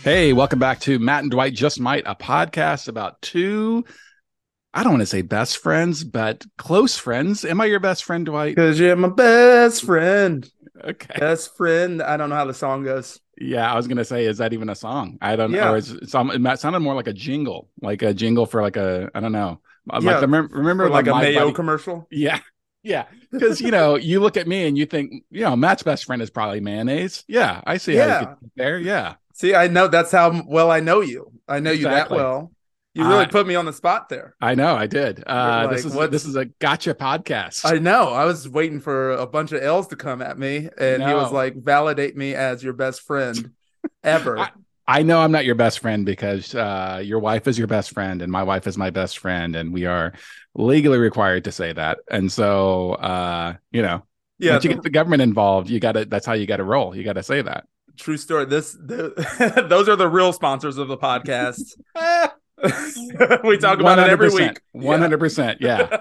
Hey, welcome back to Matt and Dwight Just Might, a podcast about two, I don't want to say best friends, but close friends. Am I your best friend, Dwight? Because you're my best friend. Okay. Best friend. I don't know how the song goes. Yeah, I was going to say, is that even a song? I don't know. Or Yeah. it sounded more like a jingle for like a, I don't know. Like Yeah. For remember the like a My Mayo Buddy? commercial. Yeah. Yeah. Because, you look at me and you think, Matt's best friend is probably mayonnaise. Yeah. I see how you could Yeah. there. Yeah. See, I know that's how well I know you. I know you that Exactly. well. You really Uh, put me on the spot there. I know I did. You're This like, is this what's is a gotcha podcast. I know. I was waiting for a bunch of L's to come at me, and he was No, like, validate me as your best friend I ever. I know I'm not your best friend because your wife is your best friend and my wife is my best friend, and we are legally required to say that. And so, Yeah, once you get the government involved, you got to. That's how you got to roll. You got to say that. true story. Those are the real sponsors of the podcast. We talk about it every 100%, week. Yeah. 100%. Yeah,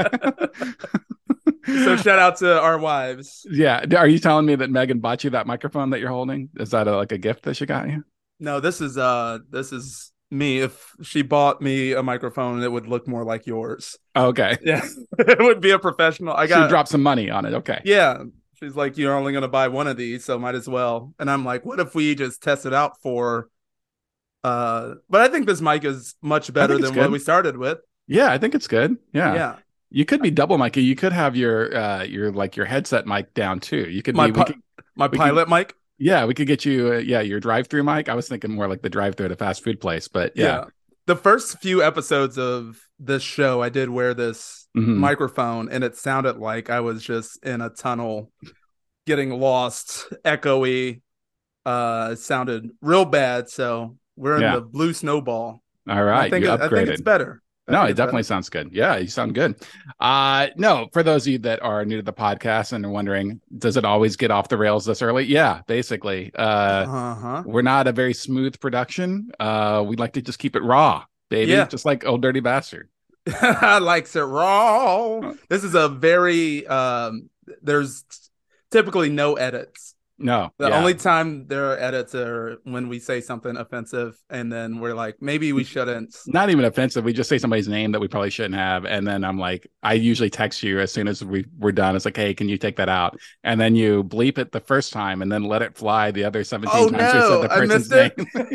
So shout out to our wives. yeah. Are you telling me that Megan bought you that microphone that you're holding? Is that like a gift that she got you? No, this is me. If she bought me a microphone, it would look more like yours. Okay, Yeah. It would be a professional. I she got dropped some money on it. Okay. Yeah. She's like, you're only gonna buy one of these, so might as well. And I'm like, what if we just test it out for but I think this mic is much I better think it's than what good. we started with. Yeah, I think it's good. Yeah. Yeah. You could be double mic. You could have your headset mic down too. You could My be pi- my we could pilot mic. yeah, we could get you your drive-through mic. I was thinking more like the drive-through at a fast food place, but yeah. Yeah. The first few episodes of this show, I did wear this Hmm. microphone and it sounded like I was just in a tunnel getting lost, echoey. It sounded real bad. So we're in Yeah. the blue snowball. All And right, you I think it's upgraded. better. I No, think it it's definitely better. sounds good. Yeah, you sound good. No, for those of you that are new to the podcast and are wondering, does it always get off the rails this early? Yeah, basically. Uh-huh. We're not a very smooth production. We like to just keep it raw, baby, Yeah. just like Old Dirty Bastard. I likes it raw. This is a very there's typically no edits. No, The yeah, only time there are edits are when we say something offensive, and then we're like, maybe we shouldn't. not even offensive. We just say somebody's name that we probably shouldn't have, and then I'm like, I usually text you as soon as we're done. It's like, hey, can you take that out? And then you bleep it the first time, and then let it fly the other 17 Oh times we said no, the I person's missed name. it.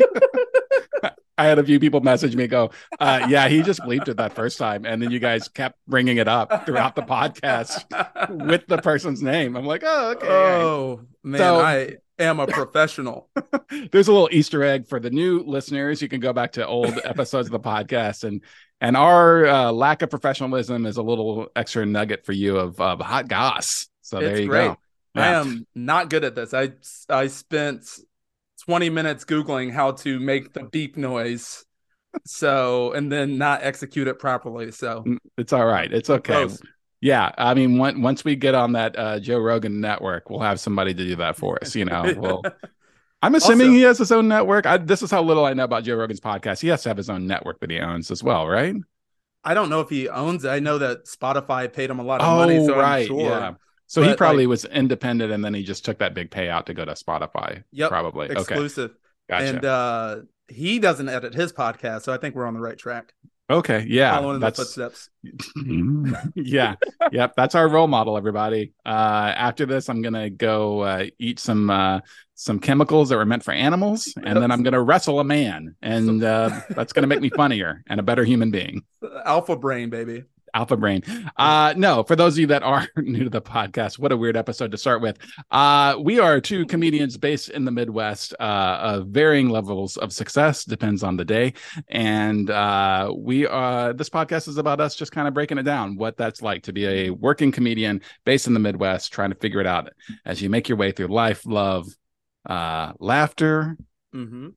I had a few people message me go, yeah, he just bleeped it that first time, and then you guys kept bringing it up throughout the podcast with the person's name. I'm like, oh, okay, all right. Oh man, So I am a professional. there's a little Easter egg for the new listeners. You can go back to old episodes of the podcast, and our lack of professionalism is a little extra nugget for you of hot goss. So there It's you great. go. I Yeah. am not good at this. I spent 20 minutes googling how to make the beep noise, so and then not execute it properly. So It's all right. It's I'm okay. close. Yeah, I mean, once we get on that Joe Rogan network, we'll have somebody to do that for us. Well, I'm assuming Also, he has his own network. This is how little I know about Joe Rogan's podcast. He has to have his own network that he owns as well, right? I don't know if he owns it. I know that Spotify paid him a lot of money, Oh, so I'm right. sure. Yeah. So he But like, probably was independent and then he just took that big payout to go to Spotify. yep, Probably. Okay. exclusive. Gotcha. And he doesn't edit his podcast, so I think we're on the right track. Okay. Yeah. Following in the That's footsteps. yeah. Yep. That's our role model, everybody. After this, I'm gonna go eat some chemicals that were meant for animals, and then I'm gonna wrestle a man, and that's gonna make me funnier and a better human being. Alpha brain, baby. Alpha brain. No, for those of you that are new to the podcast, what a weird episode to start with. We are two comedians based in the Midwest, of varying levels of success, depends on the day. And this podcast is about us just kind of breaking it down, what that's like to be a working comedian based in the Midwest, trying to figure it out as you make your way through life, love, laughter, Mm-hmm.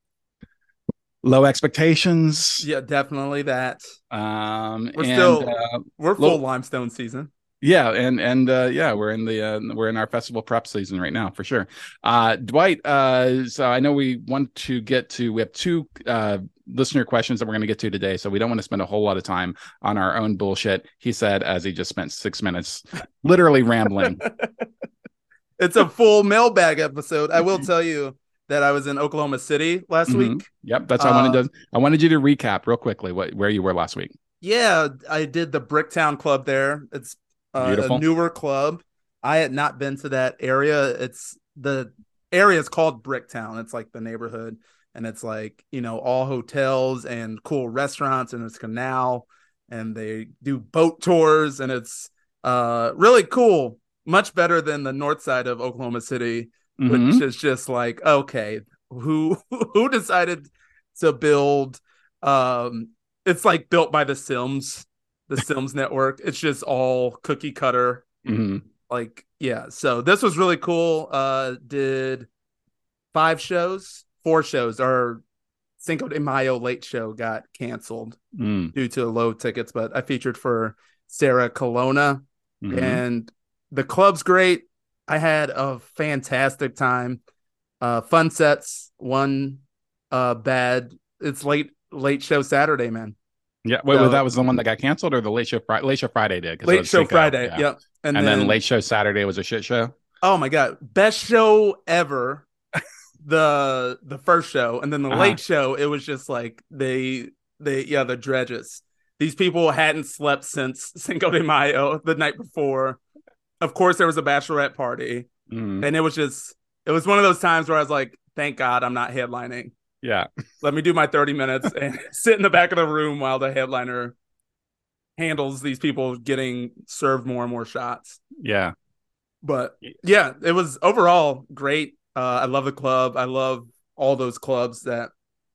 low expectations. Yeah, definitely that. We're And still we're full low, limestone season. yeah, and yeah, we're in our festival prep season right now for sure. Dwight, so I know we have two listener questions that we're going to get to today, so we don't want to spend a whole lot of time on our own bullshit. He said as he just spent 6 minutes literally rambling. It's a full mailbag episode. I will tell you, that I was in Oklahoma City last Mm-hmm. week. Yep, that's how Uh, I wanted you to recap real quickly where you were last week. yeah, I did the Bricktown Club there. It's a Beautiful. newer club. I had not been to that area. It's the area is called Bricktown. It's like the neighborhood, and it's like, all hotels and cool restaurants, and it's canal, and they do boat tours, and it's really cool. Much better than the north side of Oklahoma City, which Mm-hmm. is just like, okay, who who decided to build it's like built by the Sims network. It's just all cookie cutter. Mm-hmm. Like, yeah. So this was really cool. Did 5 shows, 4 shows. Our Cinco de Mayo late show got canceled Mm-hmm. due to low tickets, but I featured for Sarah Colonna, Mm-hmm. and the club's great. I had a fantastic time. Fun sets, one bad. It's late show Saturday, man. Yeah. Wait, So that was the one that got canceled, or the Late Show Friday did because it late was show Cinco. Friday. Yeah. Yep. And And then then, Late Show Saturday was a shit show. oh my God, best show ever. The first show, and then the Uh-huh. late show, it was just like the dredges. These people hadn't slept since Cinco de Mayo the night before. Of course, there was a bachelorette party, Mm-hmm. and it was one of those times where I was like, thank God I'm not headlining. Yeah. Let me do my 30 minutes and sit in the back of the room while the headliner handles these people getting served more and more shots. Yeah. But yeah, it was overall great. I love the club. I love all those clubs that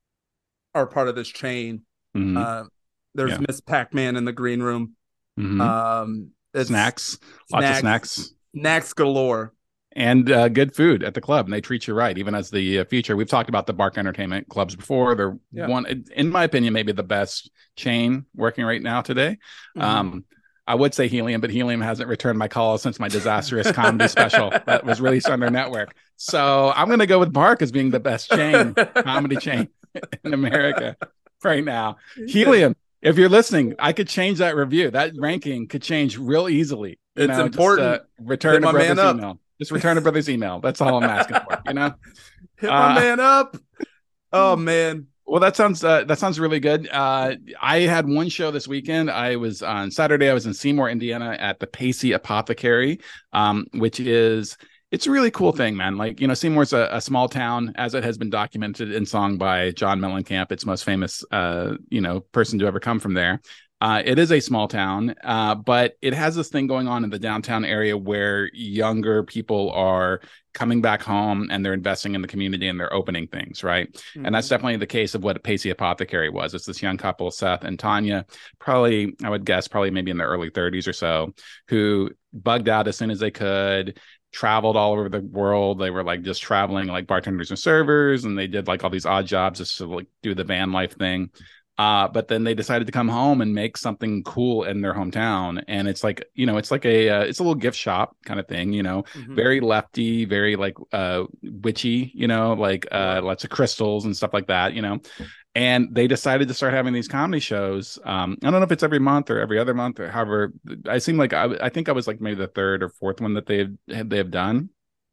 are part of this chain. Mm-hmm. Uh, there's Yeah. Miss Pac-Man in the green room. Mm-hmm. It's Snacks. Lots of snacks. snacks galore. And good food at the club, and they treat you right. Even as the feature, we've talked about the Bark Entertainment clubs before. They're one, in my opinion, maybe the best chain working right now today. Mm-hmm. I would say Helium, but Helium hasn't returned my call since my disastrous comedy special that was released on their network. So I'm going to go with Bark as being the best comedy chain in America right now. Helium, if you're listening, I could change that review. That ranking could change real easily. It's important. Just return Hit a my man brother's up. email. Just return a brother's email. That's all I'm asking for. Hit my man up. Oh man. Well, that sounds really good. I had one show this weekend. I was on Saturday. I was in Seymour, Indiana, at the Pacey Apothecary, which is it's a really cool thing, man. Like, Seymour's a small town, as it has been documented in song by John Mellencamp, its most famous, person to ever come from there. It is a small town, but it has this thing going on in the downtown area where younger people are coming back home and they're investing in the community and they're opening things, right? Mm-hmm. And that's definitely the case of what Pacey Apothecary was. It's this young couple, Seth and Tanya, probably, I would guess, probably maybe in their early 30s or so, who bugged out as soon as they could, traveled all over the world. They were like just traveling like bartenders and servers, and they did like all these odd jobs just to like do the van life thing. But then they decided to come home and make something cool in their hometown. And it's like, it's like it's a little gift shop kind of thing, Mm-hmm. very lefty, very like witchy, like lots of crystals and stuff like that, And they decided to start having these comedy shows. I don't know if it's every month or every other month or however. I seem like I think I was like maybe the third or fourth one that they have done.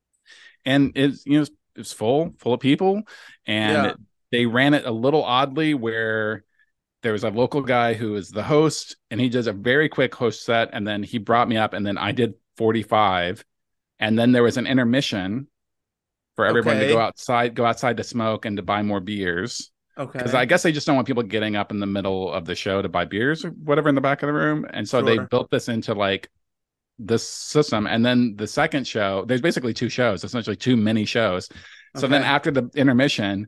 And it's full of people. And they ran it a little oddly where there was a local guy who was the host, and he does a very quick host set, and then he brought me up, and then I did 45, and then there was an intermission for everyone to go outside to smoke and to buy more beers. Okay. Because I guess they just don't want people getting up in the middle of the show to buy beers or whatever in the back of the room. And so they built this into like this system. And then the second show, there's basically 2 shows, essentially 2 mini shows. So then after the intermission,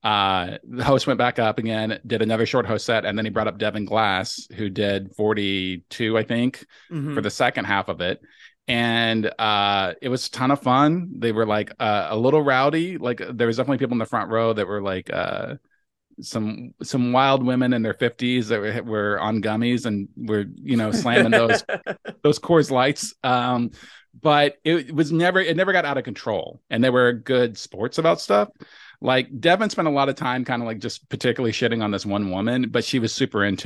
the host went back up again, did another short host set, and then he brought up Devin Glass, who did 42, I think, for the second half of it. And it was a ton of fun. They were like a little rowdy. Like there was definitely people in the front row that were like some wild women in their 50s that were on gummies and were slamming those Coors Lights. But it never got out of control, and they were good sports about stuff. Like Devin spent a lot of time kind of like just particularly shitting on this one woman, but she was super into it.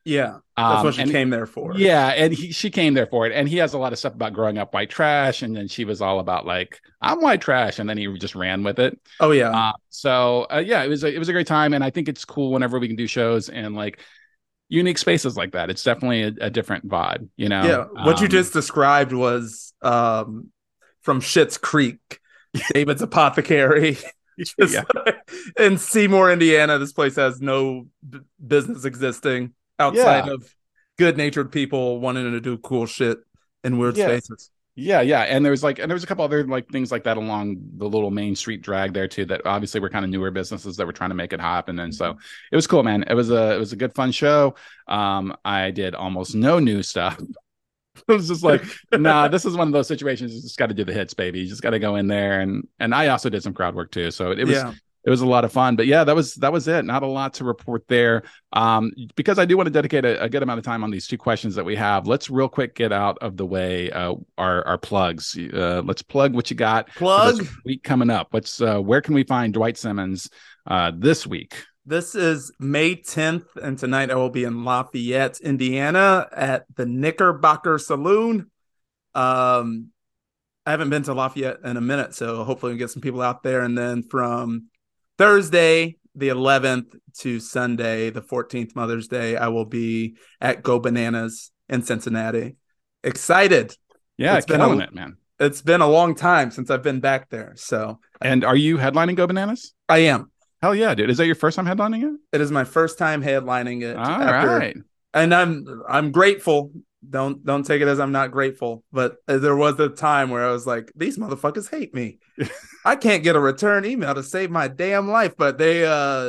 Yeah, that's what she And came there for. yeah, and she came there for it, and he has a lot of stuff about growing up white trash, and then she was all about like I'm white trash, and then he just ran with it. Oh yeah, Yeah, it was a great time, and I think it's cool whenever we can do shows and like unique spaces like that. It's definitely a different vibe, you know. yeah. What you just described was from Schitt's Creek, David's Apothecary. Just Yeah, in Seymour, Indiana, this place has no business existing outside yeah, of good-natured people wanting to do cool shit in weird yeah. spaces. Yeah, and there was a couple other like things like that along the little main street drag there too that obviously were kind of newer businesses that were trying to make it happen, and so it was cool, man. It was a good fun show. I did almost no new stuff. It was just like, nah, this is one of those situations. You just got to do the hits, baby. You just got to go in there, and I also did some crowd work too, so it was a lot of fun. But yeah, that was it. Not a lot to report there. Because I do want to dedicate a good amount of time on these two questions that we have. Let's real quick get out of the way our plugs. Let's plug what you got for this week coming up. Where can we find Dwight Simmons this week? This is May 10th, and tonight I will be in Lafayette, Indiana at the Knickerbocker Saloon. I haven't been to Lafayette in a minute, so hopefully we get some people out there. And then from Thursday, the 11th to Sunday, the 14th, Mother's Day, I will be at Go Bananas in Cincinnati. Excited. Yeah, killing it, man. It's been a long time since I've been back there. So, and are you headlining Go Bananas? I am. Hell yeah, dude. Is that your first time headlining it? It is my first time headlining it. All right. And I'm grateful. Don't take it as I'm not grateful. But there was a time where I was like, these motherfuckers hate me. I can't get a return email to save my damn life. But they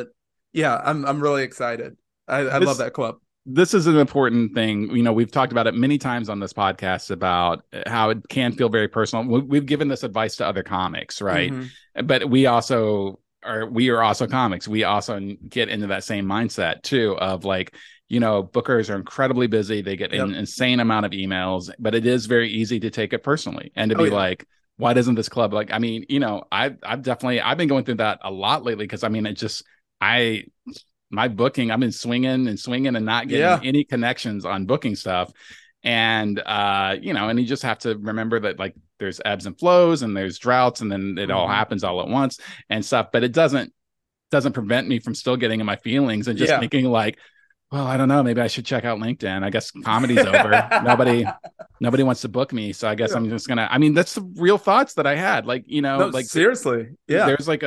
I'm really excited. I love that club. This is an important thing. You know, we've talked about it many times on this podcast about how it can feel very personal. We've given this advice to other comics, right? Mm-hmm. But we are also comics. We also get into that same mindset too of like, you know, bookers are incredibly busy. They get an insane amount of emails, but it is very easy to take it personally and to be like, why doesn't this club like, I mean, you know, I've been going through that a lot lately. Cause I mean, my booking, I've been swinging and not getting any connections on booking stuff. And, you know, and you just have to remember that like there's ebbs and flows and there's droughts and then it all happens all at once and stuff. But it doesn't prevent me from still getting in my feelings and just thinking like, well, I don't know. Maybe I should check out LinkedIn. I guess comedy's over. Nobody wants to book me. So I guess I'm just I mean, that's the real thoughts that I had. Like, you know, like seriously. Yeah. There's like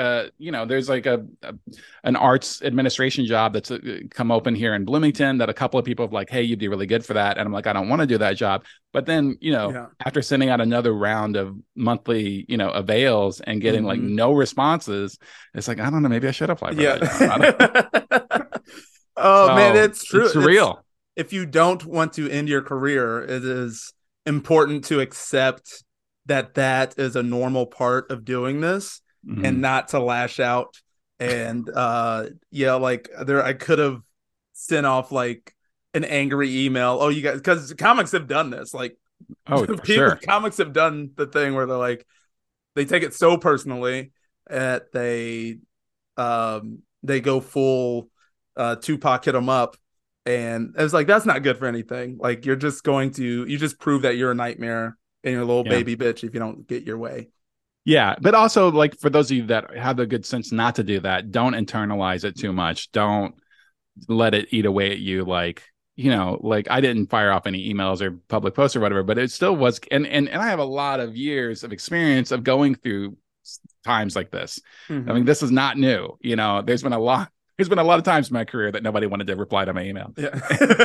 an arts administration job that's come open here in Bloomington that a couple of people have like, hey, you'd be really good for that. And I'm like, I don't want to do that job. But then, you know, after sending out another round of monthly, you know, avails and getting like no responses, it's like, I don't know, maybe I should apply for that job. Oh, man, it's true. It's real. If you don't want to end your career, it is important to accept that is a normal part of doing this and not to lash out. And like I could have sent off like an angry email. Oh, you guys, because comics have done this. Like, comics have done the thing where they're like, they take it so personally that they go full Tupac hit 'em up, and it was like, that's not good for anything. Like, you just prove that you're a nightmare and you're a little baby bitch if you don't get your way. Yeah, but also like for those of you that have the good sense not to do that, don't internalize it too much. Don't let it eat away at you. Like, you know, like I didn't fire off any emails or public posts or whatever, but it still was. And I have a lot of years of experience of going through times like this. I mean, this is not new. You know, there's been a lot of times in my career that nobody wanted to reply to my email. Yeah.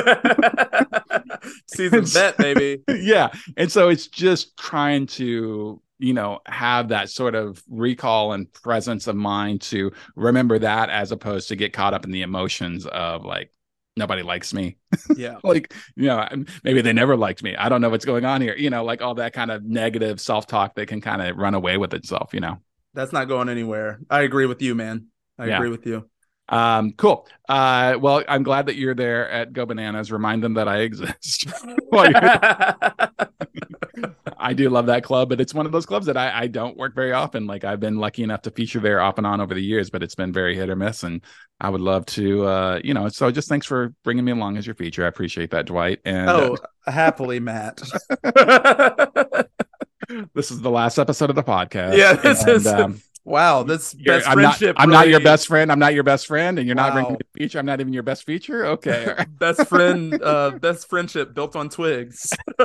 Season vet, baby. Yeah. And so it's just trying to, you know, have that sort of recall and presence of mind to remember that as opposed to get caught up in the emotions of like, nobody likes me. Yeah. Like, you know, maybe they never liked me. I don't know what's going on here. You know, like all that kind of negative self-talk that can kind of run away with itself, you know. That's not going anywhere. I agree with you, man. I agree with you. Cool. Well, I'm glad that you're there at Go Bananas. Remind them that I exist. I do love that club, but it's one of those clubs that I don't work very often. Like I've been lucky enough to feature there off and on over the years, but it's been very hit or miss. And I would love to, so just thanks for bringing me along as your feature. I appreciate that, Dwight. And happily, Matt. This is the last episode of the podcast. Yeah, this is wow. This best friendship. I'm not your best friend. I'm not your best friend, and you're not bringing me a feature. I'm not even your best feature. Okay, best friendship built on twigs.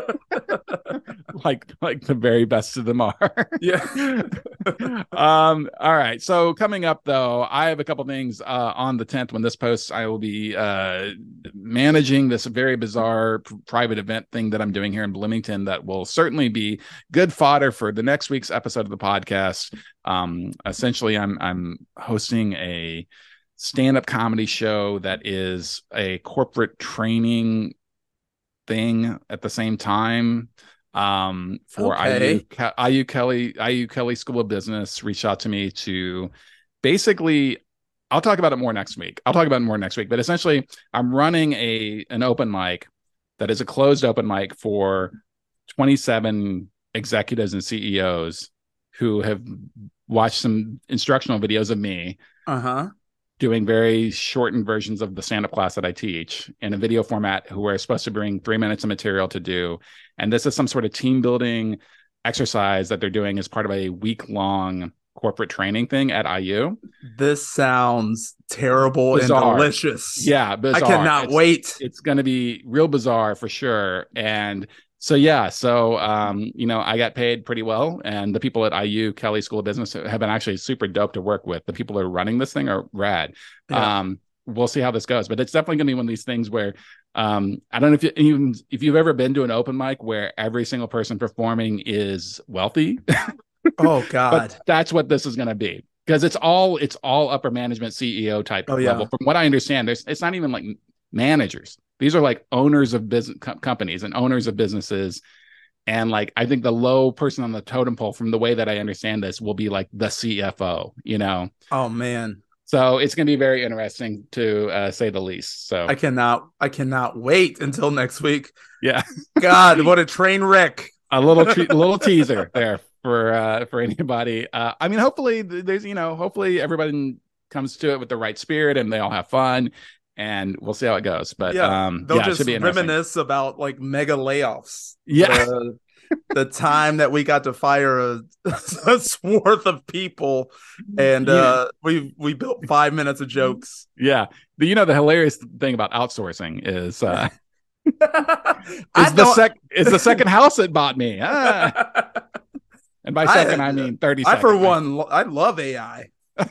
like the very best of them are. Yeah. All right. So coming up though, I have a couple things on the 10th when this posts. I will be managing this very bizarre private event thing that I'm doing here in Bloomington that will certainly be good fodder for the next week's episode of the podcast. Essentially, I'm hosting a stand-up comedy show that is a corporate training thing at the same time. For IU Kelley School of Business reached out to me to basically, I'll talk about it more next week. But essentially I'm running an open mic that is a closed open mic for 27 executives and CEOs who have watched some instructional videos of me doing very shortened versions of the stand-up class that I teach in a video format, who are supposed to bring 3 minutes of material to do. And this is some sort of team building exercise that they're doing as part of a week-long corporate training thing at IU. This sounds terrible bizarre. And delicious. Yeah, bizarre. I cannot wait. It's going to be real bizarre for sure. And so, I got paid pretty well. And the people at IU Kelley School of Business have been actually super dope to work with. The people who are running this thing are rad. Yeah. We'll see how this goes. But it's definitely going to be one of these things where I don't know if you've ever been to an open mic where every single person performing is wealthy. Oh, God. But that's what this is going to be. Because it's all upper management CEO type level. From what I understand, it's not even like managers. These are like owners of business companies and owners of businesses. And like, I think the low person on the totem pole, from the way that I understand this, will be like the CFO, Oh, man. So it's going to be very interesting to say the least. So I cannot wait until next week. Yeah. God, what a train wreck. A little teaser there for anybody. I mean, hopefully hopefully everybody comes to it with the right spirit and they all have fun. And we'll see how it goes. But they'll just reminisce about like mega layoffs. Yeah. The time that we got to fire a swath of people, and we built 5 minutes of jokes. Yeah. The hilarious thing about outsourcing is it's the second house that bought me. And by second, I mean 30 seconds. I love AI.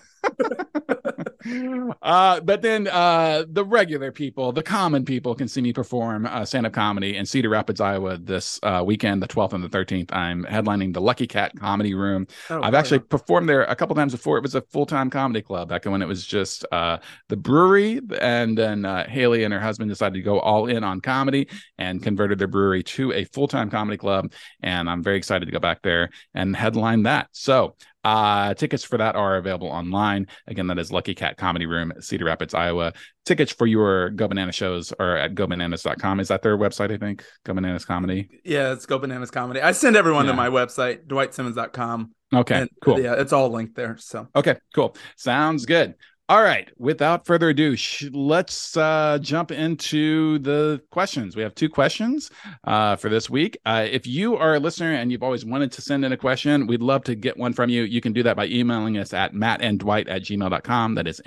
But then the regular people, the common people, can see me perform stand-up comedy in Cedar Rapids, Iowa this weekend, the 12th and the 13th. I'm headlining the Lucky Cat Comedy Room. I've actually performed there a couple times before. It was a full-time comedy club back when it was just the brewery, and then Haley and her husband decided to go all in on comedy and converted their brewery to a full-time comedy club, and I'm very excited to go back there and headline that. So tickets for that are available online. Again, that is Lucky Cat Comedy Room, Cedar Rapids, Iowa. Tickets for your Go Bananas shows are at gobananas.com. Is that their website, I think? Go Bananas Comedy? Yeah, it's Go Bananas Comedy. I send everyone to my website, dwightsimmons.com. Okay, cool. Yeah, it's all linked there. So okay, cool. Sounds good. All right. Without further ado, let's jump into the questions. We have 2 questions for this week. If you are a listener and you've always wanted to send in a question, we'd love to get one from you. You can do that by emailing us at mattanddwight@gmail.com. That is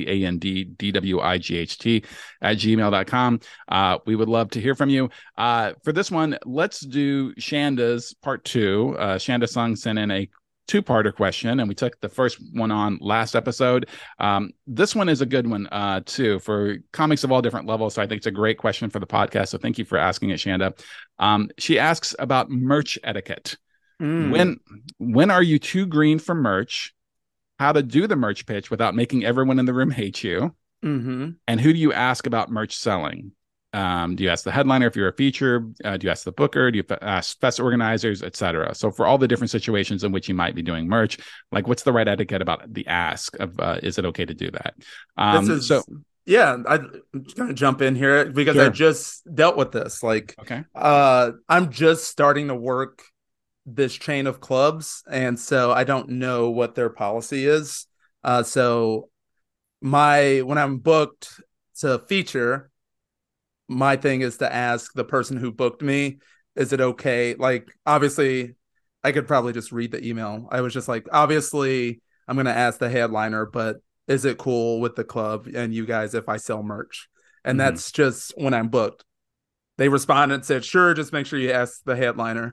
MATANDDWIGHT@gmail.com. We would love to hear from you. For this one, let's do Shanda's part 2. Shanda Sung sent in a 2-parter question, and we took the first one on last episode. This one is a good one too, for comics of all different levels. So I think it's a great question for the podcast. So thank you for asking it, Shanda. She asks about merch etiquette. When are you too green for merch? How to do the merch pitch without making everyone in the room hate you? And who do you ask about merch selling? Do you ask the headliner if you're a feature? Do you ask the booker? Do you ask fest organizers, etc.? So for all the different situations in which you might be doing merch, like what's the right etiquette about the ask of is it okay to do that? I'm going to jump in here because I just dealt with this. Like, okay, I'm just starting to work this chain of clubs, and so I don't know what their policy is. So when I'm booked to feature, my thing is to ask the person who booked me, is it okay? Like, obviously, I could probably just read the email. I was just like, obviously, I'm going to ask the headliner, but is it cool with the club and you guys if I sell merch? And that's just when I'm booked. They responded and said, sure, just make sure you ask the headliner.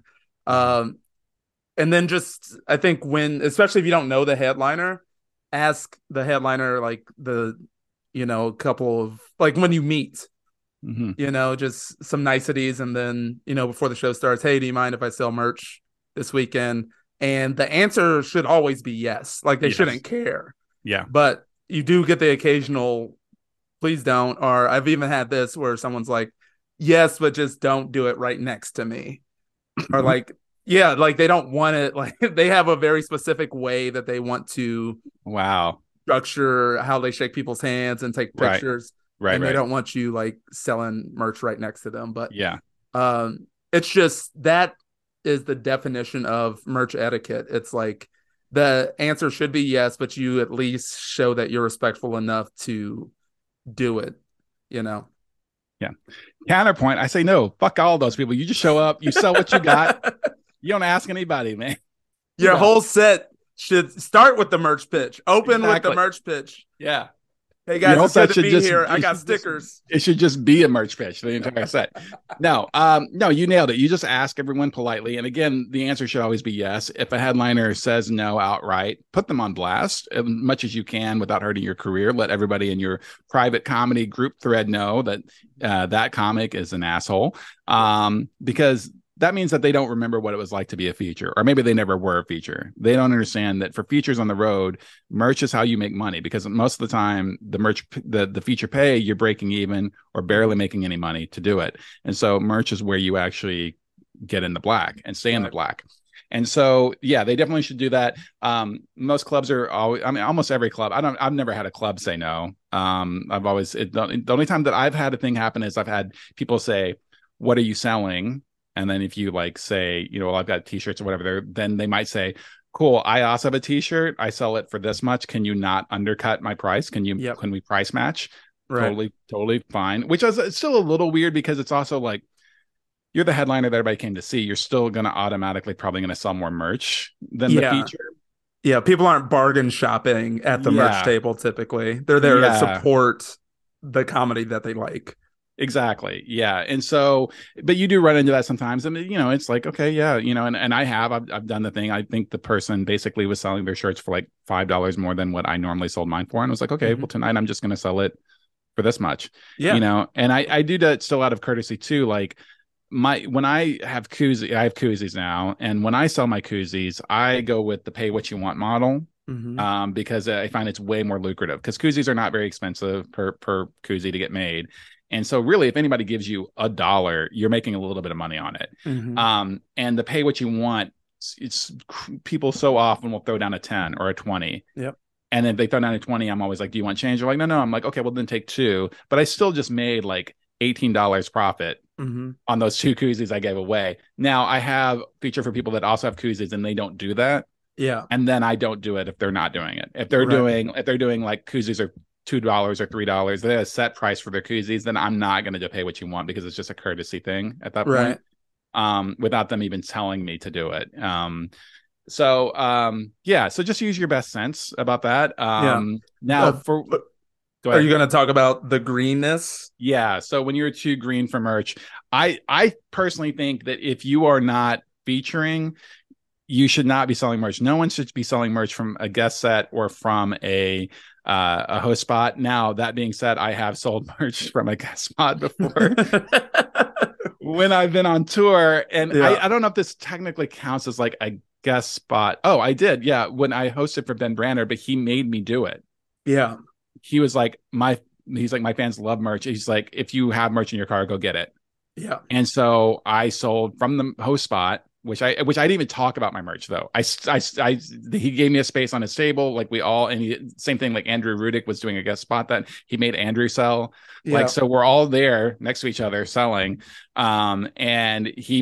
And then just, I think especially if you don't know the headliner, ask the headliner, like couple of, like when you meet, just some niceties. And then, before the show starts, hey, do you mind if I sell merch this weekend? And the answer should always be yes. Like they shouldn't care. Yeah. But you do get the occasional, please don't. Or I've even had this where someone's like, yes, but just don't do it right next to me. Or like, yeah, like they don't want it. Like they have a very specific way that they want to structure how they shake people's hands and take pictures. Right. And they don't want you like selling merch right next to them. But yeah, it's just that is the definition of merch etiquette. It's like the answer should be yes, but you at least show that you're respectful enough to do it, Yeah. Counterpoint, I say no. Fuck all those people. You just show up, you sell what you got. You don't ask anybody, man. Your whole set should start with the merch pitch. Open with the merch pitch. Yeah. Hey guys, it's good to be here. I got stickers. It should just be a merch pitch, the entire set. No, you nailed it. You just ask everyone politely. And again, the answer should always be yes. If a headliner says no outright, put them on blast as much as you can without hurting your career. Let everybody in your private comedy group thread know that that comic is an asshole. Because that means that they don't remember what it was like to be a feature, or maybe they never were a feature. They don't understand that for features on the road, merch is how you make money, because most of the time the feature pay, you're breaking even or barely making any money to do it. And so merch is where you actually get in the black and stay in the black. And so, yeah, they definitely should do that. Most clubs are always, almost every club. I've never had a club say no. The only time that I've had a thing happen is I've had people say, what are you selling? And then if you like say, well, I've got t-shirts or whatever, then they might say, cool, I also have a t-shirt. I sell it for this much. Can you not undercut my price? Can we price match? Right. Totally fine. Which is it's still a little weird because it's also like, you're the headliner that everybody came to see. You're still going to automatically probably going to sell more merch than the feature. Yeah. People aren't bargain shopping at the merch table. Typically they're there to support the comedy that they like. Exactly. Yeah. And so, but you do run into that sometimes. And, it's like, okay, yeah, and I've done the thing. I think the person basically was selling their shirts for like $5 more than what I normally sold mine for. And I was like, okay, well, tonight I'm just going to sell it for this much, and I do that still out of courtesy too. Like when I have koozies now. And when I sell my koozies, I go with the pay what you want model. Because I find it's way more lucrative, because koozies are not very expensive per koozie to get made. And so really, if anybody gives you $1, you're making a little bit of money on it. And the pay what you want, it's people so often will throw down a 10 or a 20. Yep. And then they throw down a 20. I'm always like, do you want change? They're like, no. I'm like, okay, well then take 2. But I still just made like $18 profit on those 2 koozies I gave away. Now I have feature for people that also have koozies and they don't do that. Yeah. And then I don't do it if they're not doing it. If they're doing like koozies are $2 or $3, they have a set price for their koozies, then I'm not going to pay what you want, because it's just a courtesy thing at that point, without them even telling me to do it. So just use your best sense about that. Now are you going to talk about the greenness? Yeah. So when you're too green for merch, I personally think that if you are not featuring, you should not be selling merch. No one should be selling merch from a guest set or from a host spot. Now, that being said, I have sold merch from a guest spot before when I've been on tour. And I don't know if this technically counts as like a guest spot. Oh, I did. Yeah. When I hosted for Ben Branner, but he made me do it. Yeah. He was like, my fans love merch. He's like, if you have merch in your car, go get it. Yeah. And so I sold from the host spot, which I didn't even talk about my merch though. He gave me a space on his table, like same thing, like Andrew Rudick was doing a guest spot that he made Andrew sell. Like, so we're all there next to each other selling. And he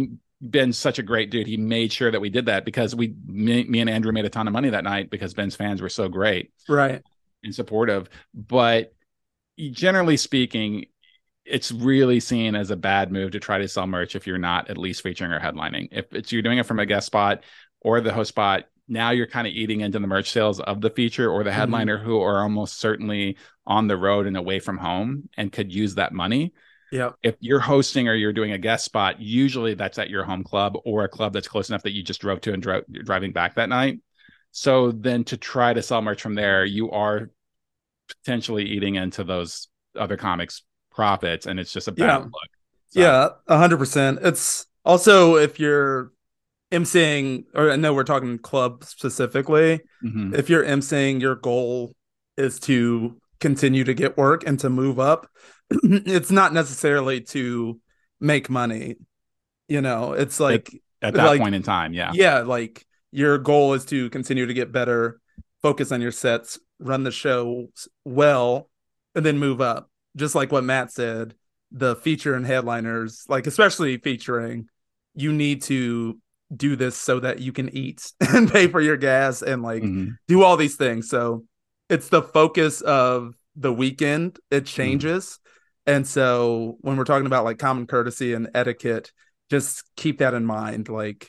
Ben's such a great dude. He made sure that we did that because me and Andrew made a ton of money that night because Ben's fans were so great, right, and supportive. But generally speaking, it's really seen as a bad move to try to sell merch if you're not at least featuring or headlining. If you're doing it from a guest spot or the host spot, now you're kind of eating into the merch sales of the feature or the headliner who are almost certainly on the road and away from home and could use that money. Yeah. If you're hosting or you're doing a guest spot, usually that's at your home club or a club that's close enough that you just drove to and driving back that night. So then to try to sell merch from there, you are potentially eating into those other comics' profits, and it's just a bad look. So. Yeah, 100%. It's also if you're emceeing, or I know we're talking club specifically, if you're emceeing, your goal is to continue to get work and to move up. It's not necessarily to make money. It's like at that point in time. Yeah. Like your goal is to continue to get better, focus on your sets, run the show well, and then move up. Just like what Matt said, the feature and headliners, like especially featuring, you need to do this so that you can eat and pay for your gas and like do all these things. So it's the focus of the weekend. It changes. And so when we're talking about like common courtesy and etiquette, just keep that in mind. Like,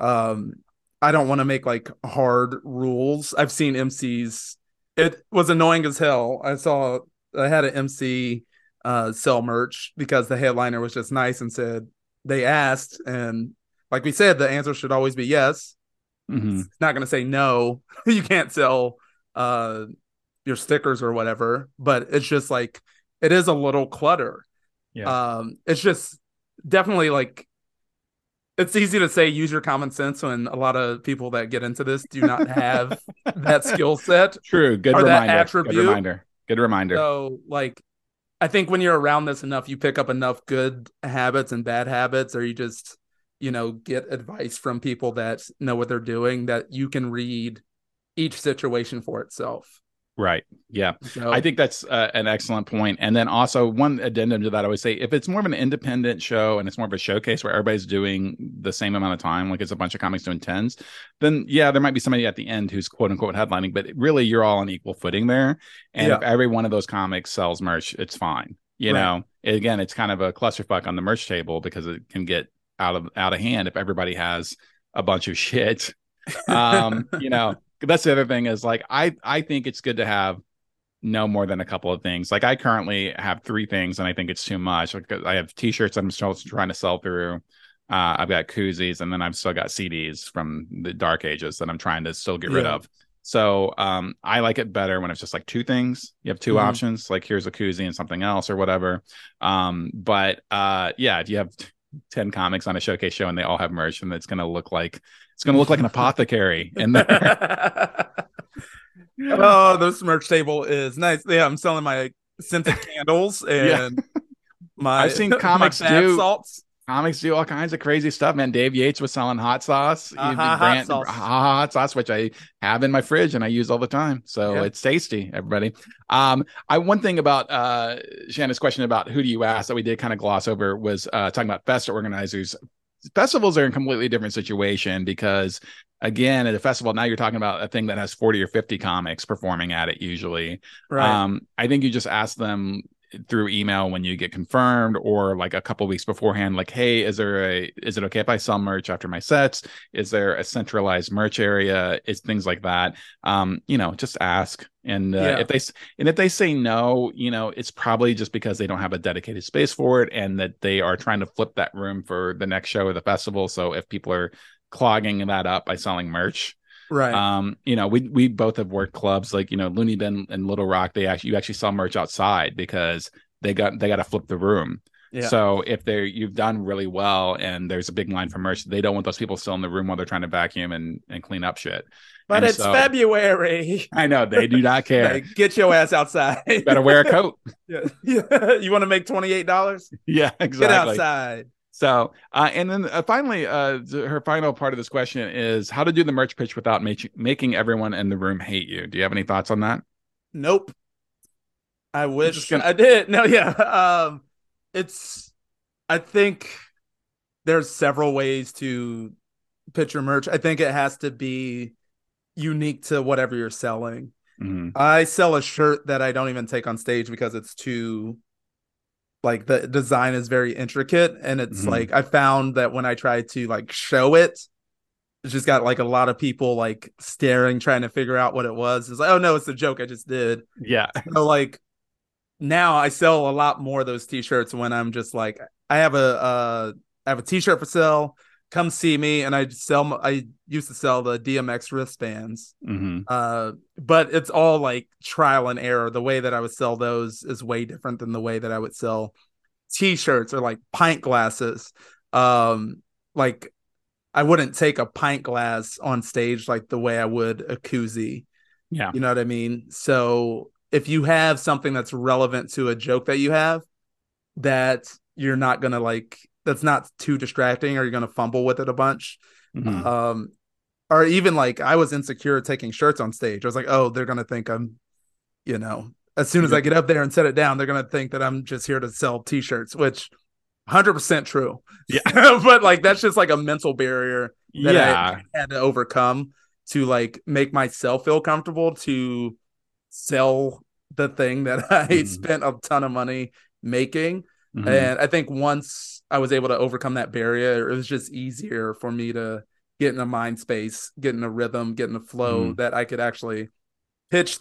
I don't want to make like hard rules. I've seen MCs. It was annoying as hell. I had an MC sell merch because the headliner was just nice and said they asked, and like we said, the answer should always be yes. It's not going to say no. You can't sell your stickers or whatever, but it's just like it is a little clutter. Yeah. It's just definitely like it's easy to say use your common sense when a lot of people that get into this do not have that skill set. True. Good reminder. Good reminder. So like, I think when you're around this enough, you pick up enough good habits and bad habits, or you just, get advice from people that know what they're doing, that you can read each situation for itself. Right. Yeah. So, I think that's an excellent point. And then also one addendum to that, I always say, if it's more of an independent show and it's more of a showcase where everybody's doing the same amount of time, like it's a bunch of comics doing tens, then yeah, there might be somebody at the end who's quote unquote headlining, but really you're all on equal footing there. And if every one of those comics sells merch, it's fine. Again, it's kind of a clusterfuck on the merch table because it can get out of hand if everybody has a bunch of shit. That's the other thing is like I think it's good to have no more than a couple of things. Like I currently have 3 things and I think it's too much. Like I have t-shirts I'm still trying to sell through. I've got koozies, and then I've still got CDs from the dark ages that I'm trying to still get rid of. So I like it better when it's just like 2 things. You have 2 options, like here's a koozie and something else or whatever. But if you have 10 comics on a showcase show and they all have merch, and it's going to look like an apothecary in there. Oh, this merch table is nice. Yeah, I'm selling my scented candles and I've seen comics salts. Comics do all kinds of crazy stuff, man. Dave Yates was selling hot sauce, hot sauce, which I have in my fridge and I use all the time. So it's tasty, everybody. One thing about Shanna's question about who do you ask that we did kind of gloss over was talking about fest organizers. Festivals are in a completely different situation because, again, at a festival, now you're talking about a thing that has 40 or 50 comics performing at it usually. Right. I think you just ask them through email when you get confirmed, or like a couple of weeks beforehand, like, hey, is it okay if I sell merch after my sets? Is there a centralized merch area? It's things like that. Just ask. And if they say no, it's probably just because they don't have a dedicated space for it, and that they are trying to flip that room for the next show of the festival. So if people are clogging that up by selling merch, right? We both have worked clubs like Looney Bin and Little Rock. You actually sell merch outside because they got to flip the room. Yeah. So if you've done really well and there's a big line for merch, they don't want those people still in the room while they're trying to vacuum and clean up shit. But it's February. I know, they do not care. Like, get your ass outside. Better wear a coat. Yeah. You want to make $28? Yeah, exactly. Get outside. So, and then finally, her final part of this question is how to do the merch pitch without making everyone in the room hate you. Do you have any thoughts on that? Nope. I wish I did. No, yeah. I think there's several ways to pitch your merch. I think it has to be unique to whatever you're selling. Mm-hmm. I sell a shirt that I don't even take on stage because it's too, like, the design is very intricate, and it's Mm-hmm. like I found that when I try to like show it, it's just got like a lot of people like staring, trying to figure out what it was. It's like, oh no, it's a joke I just did. Yeah. So like now I sell a lot more of those t-shirts when I'm just like, I have a t-shirt for sale. Come see me. And I used to sell the DMX wristbands. Mm-hmm. But it's all like trial and error. The way that I would sell those is way different than the way that I would sell t-shirts or like pint glasses. Like I wouldn't take a pint glass on stage like the way I would a koozie. Yeah. You know what I mean? So if you have something that's relevant to a joke that you have, that you're not gonna like, that's not too distracting, or you're gonna fumble with it a bunch. Mm-hmm. Or even like I was insecure taking shirts on stage. I was like, oh, they're gonna think I'm, as soon as I get up there and set it down, they're gonna think that I'm just here to sell t-shirts, which 100% true. Yeah. But like that's just like a mental barrier that Yeah. I had to overcome to like make myself feel comfortable to sell the thing that I Mm-hmm. spent a ton of money making. Mm-hmm. And I think once I was able to overcome that barrier, it was just easier for me to get in a mind space, get in a rhythm, get in a flow, Mm-hmm. that I could actually pitch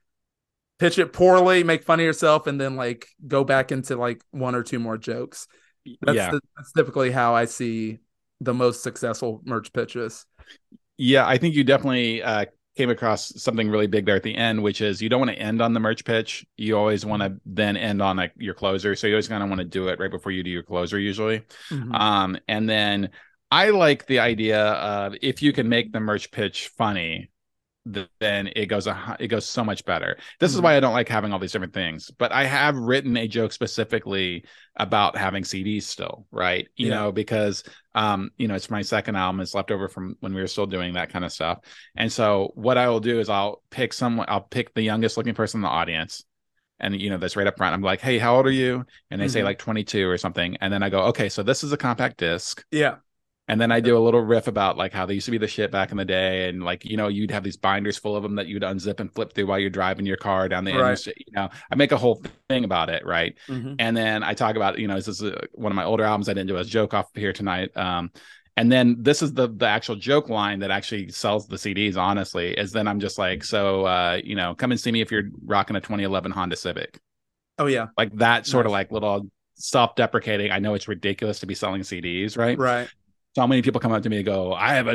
it poorly, make fun of yourself, and then like go back into like one or two more jokes. Yeah. That's typically how I see the most successful merch pitches. Yeah, I think you definitely came across something really big there at the end, which is you don't want to end on the merch pitch. You always want to then end on like your closer. So you always kind of want to do it right before you do your closer usually. Mm-hmm. And then I like the idea of if you can make the merch pitch funny, then it goes so much better. This is why I don't like having all these different things, but I have written a joke specifically about having CDs still, right? You know, because it's my second album. It's left over from when we were still doing that kind of stuff. And so what I will do is I'll pick the youngest looking person in the audience, and that's right up front. I'm like, hey, how old are you? And they say like 22 or something, and then I go, okay, so this is a compact disc. Yeah. And then I do a little riff about like how they used to be the shit back in the day. And like, you'd have these binders full of them that you'd unzip and flip through while you're driving your car down the interstate. I make a whole thing about it. Right. Mm-hmm. And then I talk about, this is one of my older albums. I didn't do a joke off here tonight. And then this is the actual joke line that actually sells the CDs, honestly, is then I'm just like, so, come and see me if you're rocking a 2011 Honda Civic. Oh, yeah. Like that sort of like little self-deprecating. I know it's ridiculous to be selling CDs. Right. Right. So many people come up to me and go, I have a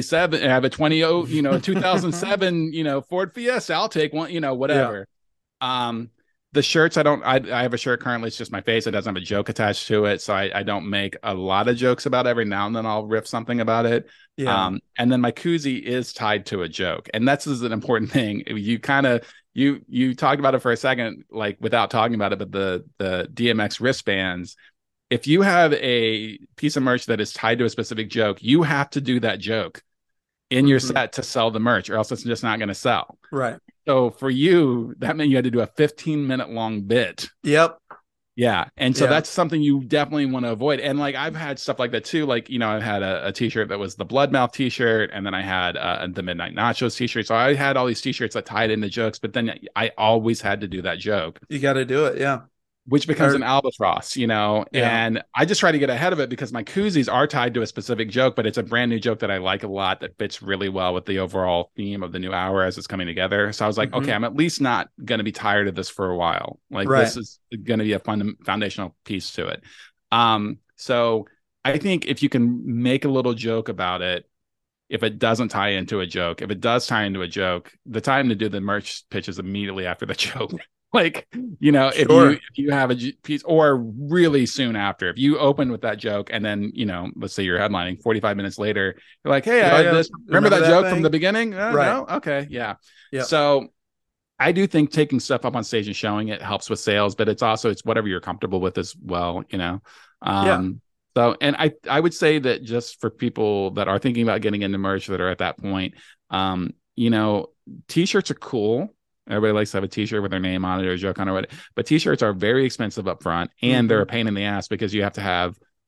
2007, Ford Fiesta. I'll take one, whatever. Yeah. The shirts, I have a shirt currently. It's just my face. It doesn't have a joke attached to it. So I don't make a lot of jokes about it. Every now and then I'll riff something about it. Yeah. And then my koozie is tied to a joke. And that's an important thing. You kind of, you talked about it for a second, like without talking about it, but the DMX wristbands, if you have a piece of merch that is tied to a specific joke, you have to do that joke in your set to sell the merch, or else it's just not going to sell. Right. So for you, that meant you had to do a 15-minute long bit. Yep. Yeah. And so that's something you definitely want to avoid. And like, I've had stuff like that too. Like, I've had a t-shirt that was the Bloodmouth t-shirt. And then I had the Midnight Nachos t-shirt. So I had all these t-shirts that tied into jokes, but then I always had to do that joke. You got to do it. Yeah. Which becomes an albatross, and I just try to get ahead of it because my koozies are tied to a specific joke, but it's a brand new joke that I like a lot that fits really well with the overall theme of the new hour as it's coming together. So I was like, okay, I'm at least not going to be tired of this for a while. Like this is going to be a foundational piece to it. So I think if you can make a little joke about it, if it doesn't tie into a joke, if it does tie into a joke, the time to do the merch pitch is immediately after the joke. Like, if you have a piece, or really soon after, if you open with that joke and then, let's say you're headlining 45 minutes later, you're like, hey, I had this. Remember that joke from the beginning? No? Okay. Yeah. Yep. So I do think taking stuff up on stage and showing it helps with sales, but it's whatever you're comfortable with as well, So, and I would say that just for people that are thinking about getting into merch that are at that point, t-shirts are cool. Everybody likes to have a t-shirt with their name on it or a joke on it, but t-shirts are very expensive up front, and they're a pain in the ass because you have to have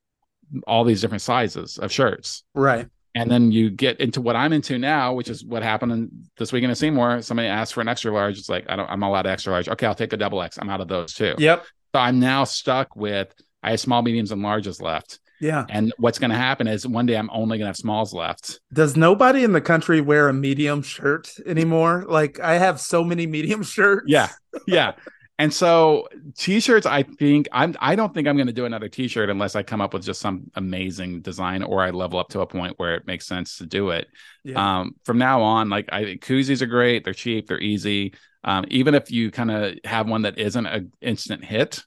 all these different sizes of shirts. Right. And then you get into what I'm into now, which is what happened this weekend at Seymour. Somebody asked for an extra large. It's like, I'm allowed extra large. Okay, I'll take a double X. I'm out of those too. Yep. So I'm now stuck with, I have small, mediums, and larges left. Yeah. And what's going to happen is one day I'm only going to have smalls left. Does nobody in the country wear a medium shirt anymore? Like, I have so many medium shirts. Yeah. Yeah. And so t-shirts, I don't think I'm going to do another t-shirt unless I come up with just some amazing design, or I level up to a point where it makes sense to do it. Yeah. From now on, like, I think koozies are great. They're cheap. They're easy. Even if you kind of have one that isn't an instant hit,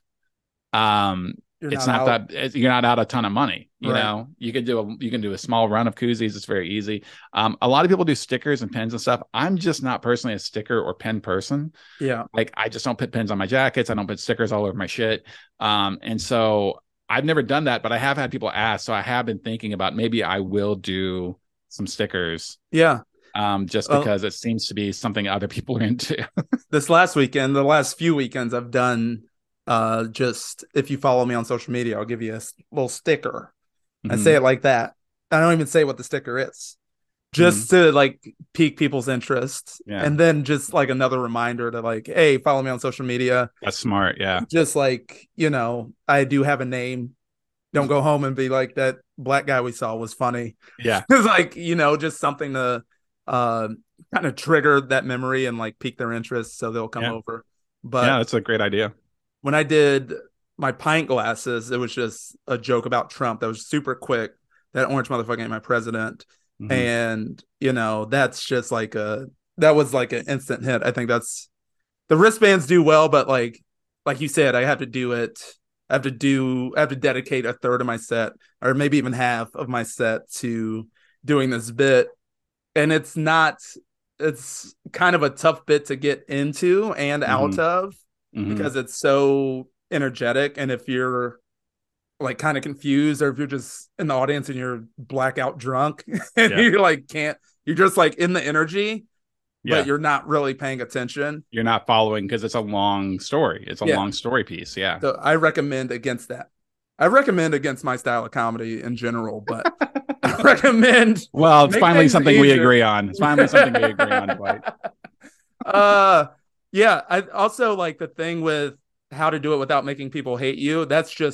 you're not out a ton of money. You know, you can do a small run of koozies. It's very easy. A lot of people do stickers and pens and stuff. I'm just not personally a sticker or pen person. Yeah. Like, I just don't put pens on my jackets. I don't put stickers all over my shit. And so I've never done that, but I have had people ask. So I have been thinking about maybe I will do some stickers. Yeah. Just because it seems to be something other people are into. This last weekend, the last few weekends, I've done just, if you follow me on social media, I'll give you a little sticker. I say it like that. I don't even say what the sticker is, just to like pique people's interest. Yeah. And then just like another reminder to like, hey, follow me on social media. That's smart. Yeah. Just like, you know, I do have a name. Don't go home and be like, that black guy we saw was funny. Yeah. It's like, you know, just something to kind of trigger that memory and like pique their interest so they'll come over. But yeah, that's a great idea. When I did my pint glasses, it was just a joke about Trump that was super quick. That orange motherfucker ain't my president. And, you know, that's just like that was like an instant hit. I think that's, the wristbands do well, but like you said, I have to do it. I have to dedicate a third of my set, or maybe even half of my set, to doing this bit. And it's kind of a tough bit to get into and out of, because it's so energetic. And if you're like kind of confused, or if you're just in the audience and you're blackout drunk and you're like you're just like in the energy, but you're not really paying attention. You're not following, because it's a long story. It's a long story piece. Yeah. So I recommend against that. I recommend against my style of comedy in general, but I recommend. Well, it's finally something we agree on. It's finally something we agree on, Dwight. Yeah. I also like the thing with how to do it without making people hate you.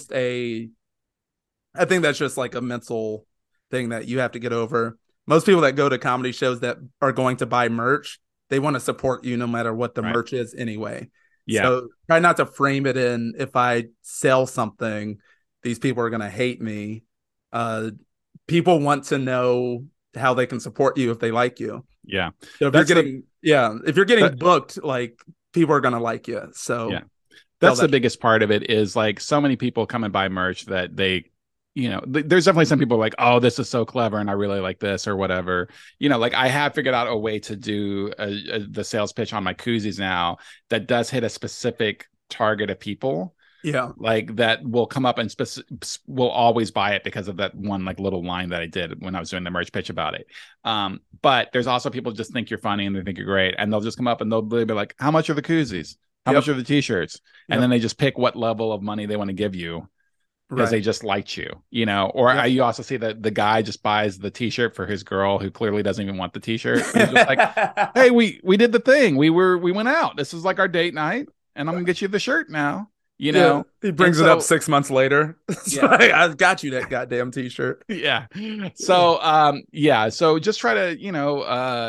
I think that's just like a mental thing that you have to get over. Most people that go to comedy shows that are going to buy merch, they want to support you no matter what the merch is anyway. Yeah. So try not to frame it in, if I sell something, these people are going to hate me. People want to know how they can support you if they like you. Yeah. So if you're getting booked, like, people are going to like you. So yeah. That's the biggest part of it, is like, so many people come and buy merch that they, you know, there's definitely some people like, oh, this is so clever and I really like this or whatever. You know, like, I have figured out a way to do the sales pitch on my koozies now that does hit a specific target of people. Yeah. Like, that will come up and will always buy it because of that one like little line that I did when I was doing the merch pitch about it. But there's also people just think you're funny and they think you're great, and they'll just come up and they'll be like, how much are the koozies? How much are the t-shirts? And then they just pick what level of money they want to give you, because they just liked you, you know. Or you also see that the guy just buys the t-shirt for his girl who clearly doesn't even want the t-shirt. He's just like, hey, we did the thing. We went out. This is like our date night, and I'm gonna get you the shirt now. You know, he brings it up 6 months later. Like, I got you that goddamn t-shirt. Yeah. So so just try to, you know,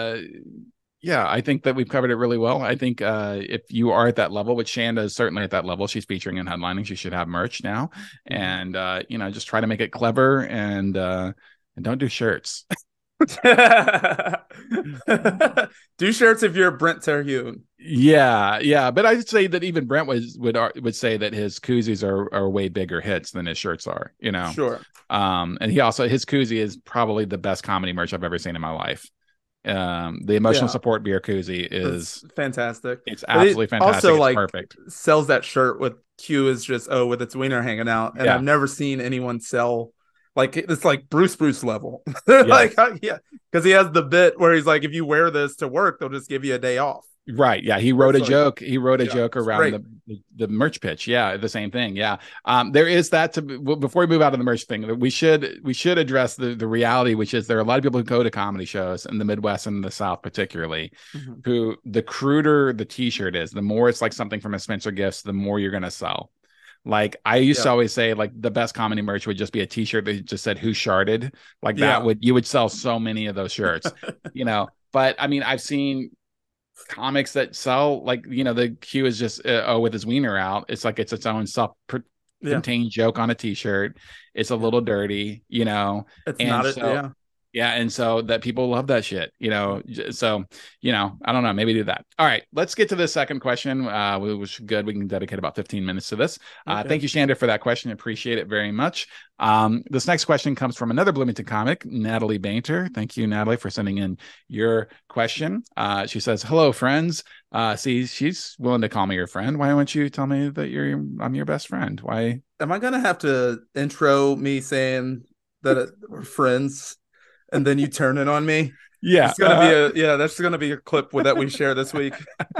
I think that we've covered it really well. I think if you are at that level, which Shanda is certainly at that level, she's featuring and headlining, she should have merch now. And you know, just try to make it clever, and don't do shirts. Do shirts if you're Brent Terhune. Yeah, but I'd say that even Brent would say that his koozies are way bigger hits than his shirts are, you know. Sure. And his koozie is probably the best comedy merch I've ever seen in my life. The emotional support beer koozie is fantastic. It's absolutely fantastic. Also, it's like, perfect. Sells that shirt with Q is just with its wiener hanging out, and I've never seen anyone sell like it's like Bruce level. Yes. Yeah, because he has the bit where he's like, if you wear this to work, they'll just give you a day off. Right. Yeah. He Where wrote it's a like, joke. He wrote a yeah, joke it's around great. the merch pitch. Yeah. The same thing. Yeah. There is that before we move out of the merch thing, we should address the reality, which is there are a lot of people who go to comedy shows in the Midwest and the South, particularly, Mm-hmm. who the cruder the t-shirt is, the more it's like something from a Spencer Gifts, the more you're going to sell. Like I used to Yeah. always say, like the best comedy merch would just be a t-shirt that just said "Who Sharded." Like that Yeah. you would sell so many of those shirts, you know. But I mean, I've seen comics that sell like the Q is just with his wiener out. It's like it's own Yeah. self-contained joke on a t-shirt. It's a Yeah. little dirty, It's and not it. so Yeah. yeah, and so that people love that shit, so I don't know, maybe do that. All right, let's get to the second question, which is good. We can dedicate about 15 minutes to this. Okay. Thank you, Shander, for that question. Appreciate it very much. This next question comes from another Bloomington comic, Natalie Bainter. Thank you, Natalie, for sending in your question. She says, hello, friends. See, she's willing to call me your friend. Why don't you tell me that I'm your best friend? Why? Am I gonna have to intro me saying that we're friends, and then you turn it on me? Yeah. It's gonna be that's gonna be a clip that we share this week.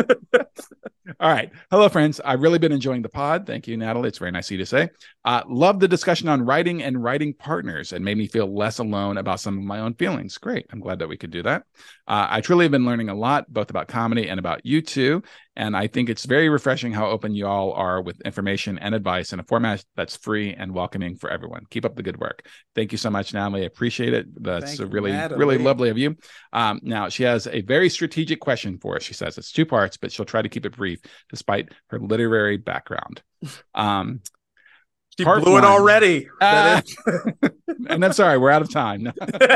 All right. Hello, friends. I've really been enjoying the pod. Thank you, Natalie. It's very nice of you to say. Love the discussion on writing and writing partners, and made me feel less alone about some of my own feelings. Great. I'm glad that we could do that. I truly have been learning a lot, both about comedy and about you two. And I think it's very refreshing how open you all are with information and advice in a format that's free and welcoming for everyone. Keep up the good work. Thank you so much, Natalie. I appreciate it. That's really, really lovely of you. Now, she has a very strategic question for us. She says it's 2 parts, but she'll try to keep it brief despite her literary background. She blew it already. And I'm sorry, we're out of time.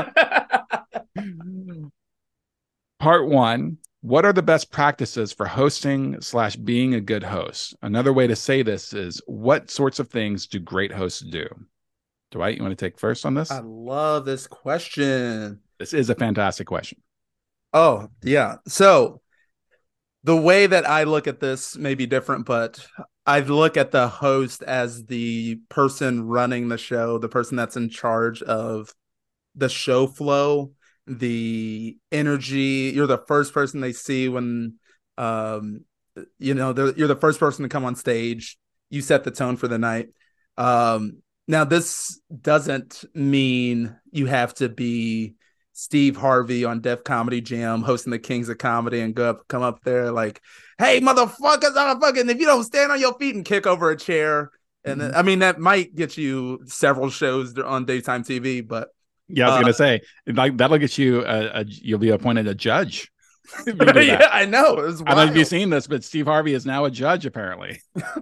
Part 1. What are the best practices for hosting / being a good host? Another way to say this is, what sorts of things do great hosts do? Dwight, you want to take first on this? I love this question. This is a fantastic question. Oh, yeah. So the way that I look at this may be different, but I look at the host as the person running the show, the person that's in charge of the show flow, the energy. You're the first person they see when you're the first person to come on stage. You set the tone for the night. Now this doesn't mean you have to be Steve Harvey on Def Comedy Jam hosting the Kings of Comedy and come up there like, hey motherfuckers, if you don't stand on your feet and kick over a chair. And then, I mean, that might get you several shows on daytime TV, but yeah, I was gonna say, like, that'll get you you'll be appointed a judge. Yeah, I know. I don't know if you've seen this, but Steve Harvey is now a judge, apparently.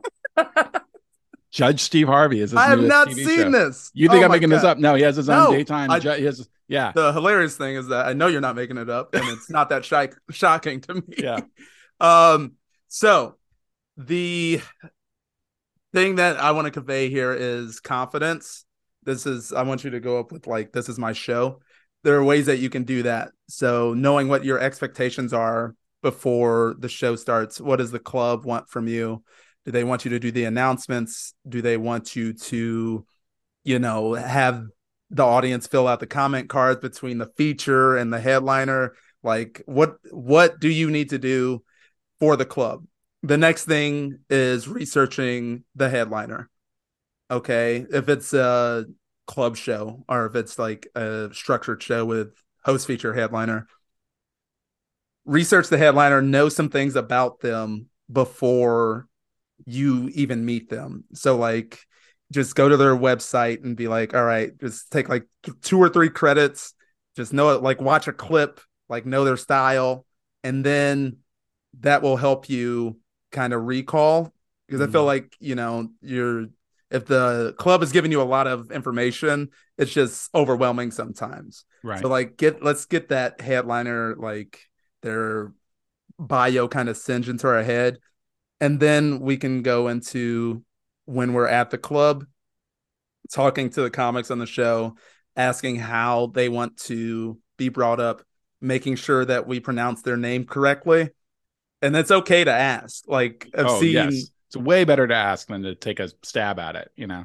Judge Steve Harvey is his I have newest not TV seen show. this. You think I'm making this up? No, he has his own daytime. Yeah. The hilarious thing is that I know you're not making it up, and it's not that shocking to me. Yeah. So the thing that I want to convey here is confidence. I want you to go up with like, this is my show. There are ways that you can do that. So knowing what your expectations are before the show starts. What does the club want from you? Do they want you to do the announcements? Do they want you to, have the audience fill out the comment cards between the feature and the headliner? Like, what do you need to do for the club? The next thing is researching the headliner. Okay. If it's a club show or if it's like a structured show with host feature headliner, research the headliner, know some things about them before you even meet them. So like, just go to their website and be like, all right, just take like 2 or 3 credits, just know it, like watch a clip, like know their style. And then that will help you kind of recall, because I feel like, if the club is giving you a lot of information, it's just overwhelming sometimes. Right. So like let's get that headliner, like their bio kind of singed into our head. And then we can go into when we're at the club, talking to the comics on the show, asking how they want to be brought up, making sure that we pronounce their name correctly. And that's okay to ask. Like, yes. It's way better to ask than to take a stab at it,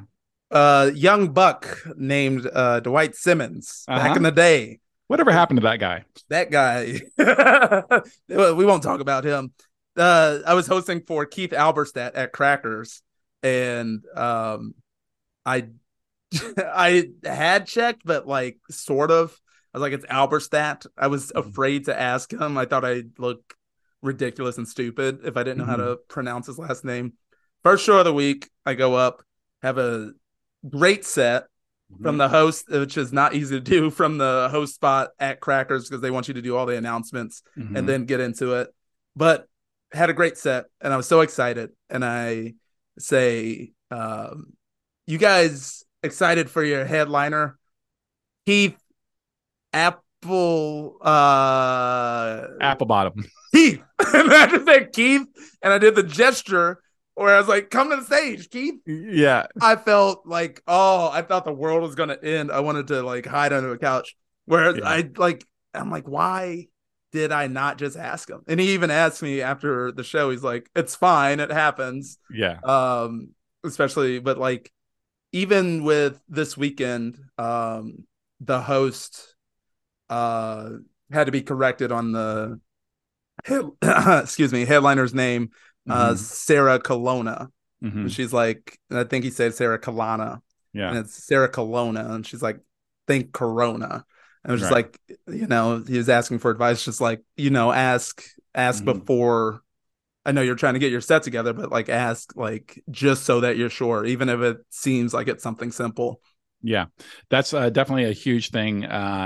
Young buck named Dwight Simmons back Uh-huh. in the day. Whatever happened to that guy? That guy. We won't talk about him. I was hosting for Keith Alberstadt at Crackers, and I I had checked, but like sort of. I was like, it's Alberstadt. I was afraid to ask him. I thought I'd look ridiculous and stupid if I didn't know how Mm-hmm. to pronounce his last name. First show of the week, I go up, have a great set from Mm-hmm. the host, which is not easy to do from the host spot at Crackers because they want you to do all the announcements and Mm-hmm. then get into it. But had a great set and I was so excited. And I say, you guys excited for your headliner? Keith Apple Apple bottom. Keith. And I just said Keith and I did the gesture where I was like, come to the stage, Keith. Yeah. I felt like, oh, I thought the world was gonna end. I wanted to like hide under a couch. Whereas Yeah. I'm like, why did I not just ask him? And he even asked me after the show. He's like, it's fine, it happens. Yeah. Especially, but like even with this weekend, the host had to be corrected on the excuse me headliner's name, Mm-hmm. Sarah Colonna. Mm-hmm. And she's like, I think he said Sarah Kalana, Yeah. and it's Sarah Colonna. And she's like, think Corona. And it was just Right. like, he was asking for advice, just like, ask Mm-hmm. before. I know you're trying to get your set together, but like ask, like, just so that you're sure, even if it seems like it's something simple. Yeah, that's definitely a huge thing.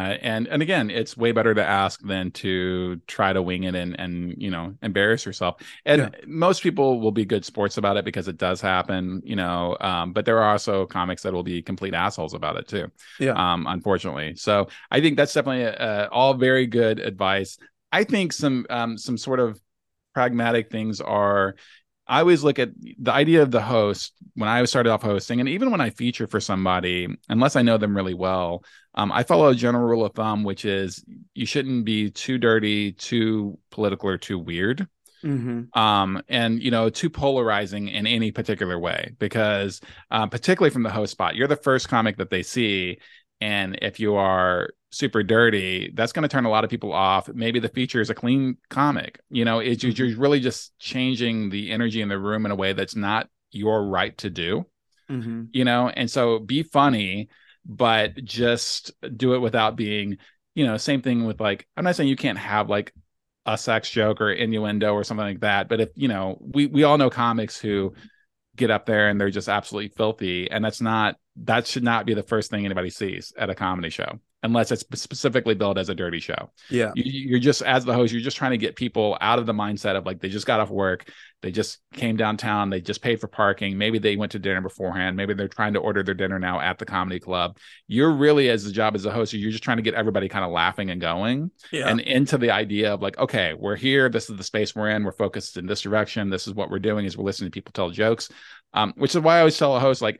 And again, it's way better to ask than to try to wing it and embarrass yourself. And Yeah. most people will be good sports about it because it does happen, but there are also comics that will be complete assholes about it too. Yeah. Unfortunately. So I think that's definitely all very good advice. I think some sort of pragmatic things are. I always look at the idea of the host when I started off hosting, and even when I feature for somebody, unless I know them really well, I follow a general rule of thumb, which is you shouldn't be too dirty, too political, or too weird. Mm-hmm. And too polarizing in any particular way, because particularly from the host spot, you're the first comic that they see, and if you are super dirty, that's going to turn a lot of people off. Maybe the feature is a clean comic. You're really just changing the energy in the room in a way that's not your right to do. Mm-hmm. And so be funny, but just do it without being, same thing with, like, I'm not saying you can't have like a sex joke or innuendo or something like that, but if we all know comics who get up there and they're just absolutely filthy, and that should not be the first thing anybody sees at a comedy show, unless it's specifically billed as a dirty show. Yeah. You're just, as the host, you're just trying to get people out of the mindset of like they just got off work, they just came downtown, they just paid for parking, maybe they went to dinner beforehand, maybe they're trying to order their dinner now at the comedy club. You're really, as the job as a host, you're just trying to get everybody kind of laughing and going, and into the idea of like, okay, we're here, this is the space we're in, we're focused in this direction, this is what we're doing, is we're listening to people tell jokes. Which is why I always tell a host, like,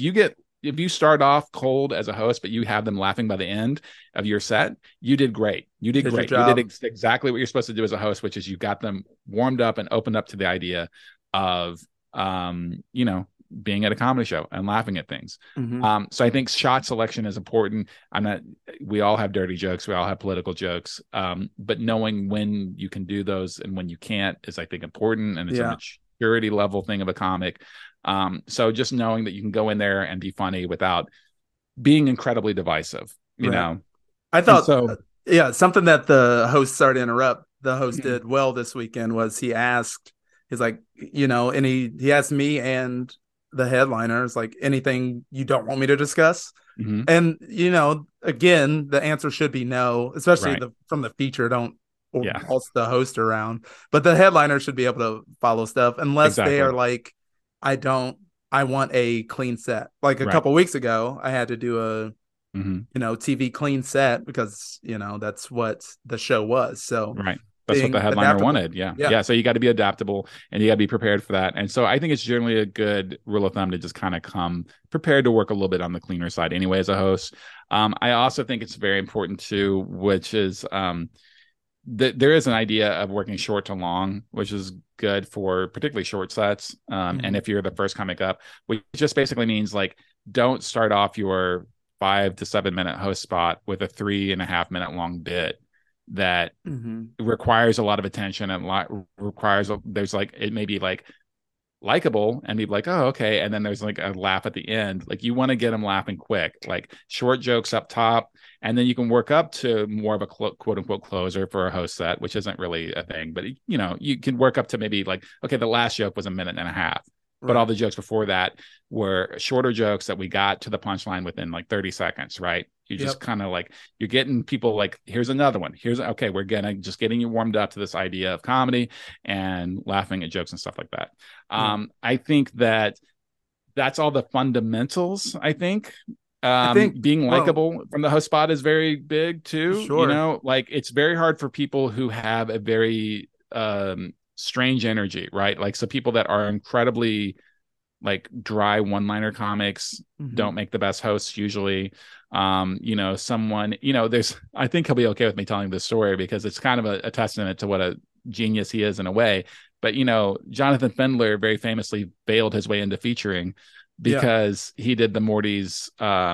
if you start off cold as a host, but you have them laughing by the end of your set, you did great. You did great. You did exactly what you're supposed to do as a host, which is you got them warmed up and opened up to the idea of, being at a comedy show and laughing at things. Mm-hmm. So I think shot selection is important. We all have dirty jokes. We all have political jokes. But knowing when you can do those and when you can't is, I think, important. And it's a maturity level thing of a comic. So just knowing that you can go in there and be funny without being incredibly divisive, I thought, so, something that the host, sorry to interrupt, the host did well this weekend was he's like, and he asked me and the headliners, like, anything you don't want me to discuss. Mm-hmm. And, again, the answer should be no, especially right. from the feature, don't pulse the host around, but the headliner should be able to follow stuff unless they are like, I want a clean set. Like a couple weeks ago, I had to do a, TV clean set because, that's what the show was. So right. That's what the headliner wanted. Yeah. So you got to be adaptable and you got to be prepared for that. And so I think it's generally a good rule of thumb to just kind of come prepared to work a little bit on the cleaner side anyway, as a host. I also think it's very important too, which is, there is an idea of working short to long, which is good for particularly short sets. And if you're the first comic up, which just basically means like don't start off your 5 to 7 minute host spot with a 3.5 minute long bit that requires a lot of attention and requires there's like it may be like likable and be like, oh, okay, and then there's like a laugh at the end. Like you want to get them laughing quick, like short jokes up top, and then you can work up to more of a quote unquote closer for a host set, which isn't really a thing, but you can work up to maybe like, okay, the last joke was a minute and a half, but all the jokes before that were shorter jokes that we got to the punchline within like 30 seconds, right? You just kind of like, you're getting people like, here's another one. Okay, we're getting you warmed up to this idea of comedy and laughing at jokes and stuff like that. I think that's all the fundamentals. I think being likable from the host spot is very big too. Sure. Like it's very hard for people who have a very strange energy, right? Like, so people that are incredibly like dry one-liner comics don't make the best hosts usually. Someone, I think he'll be okay with me telling this story because it's kind of a testament to what a genius he is in a way. But Jonathan Fendler very famously bailed his way into featuring because he did the Morty's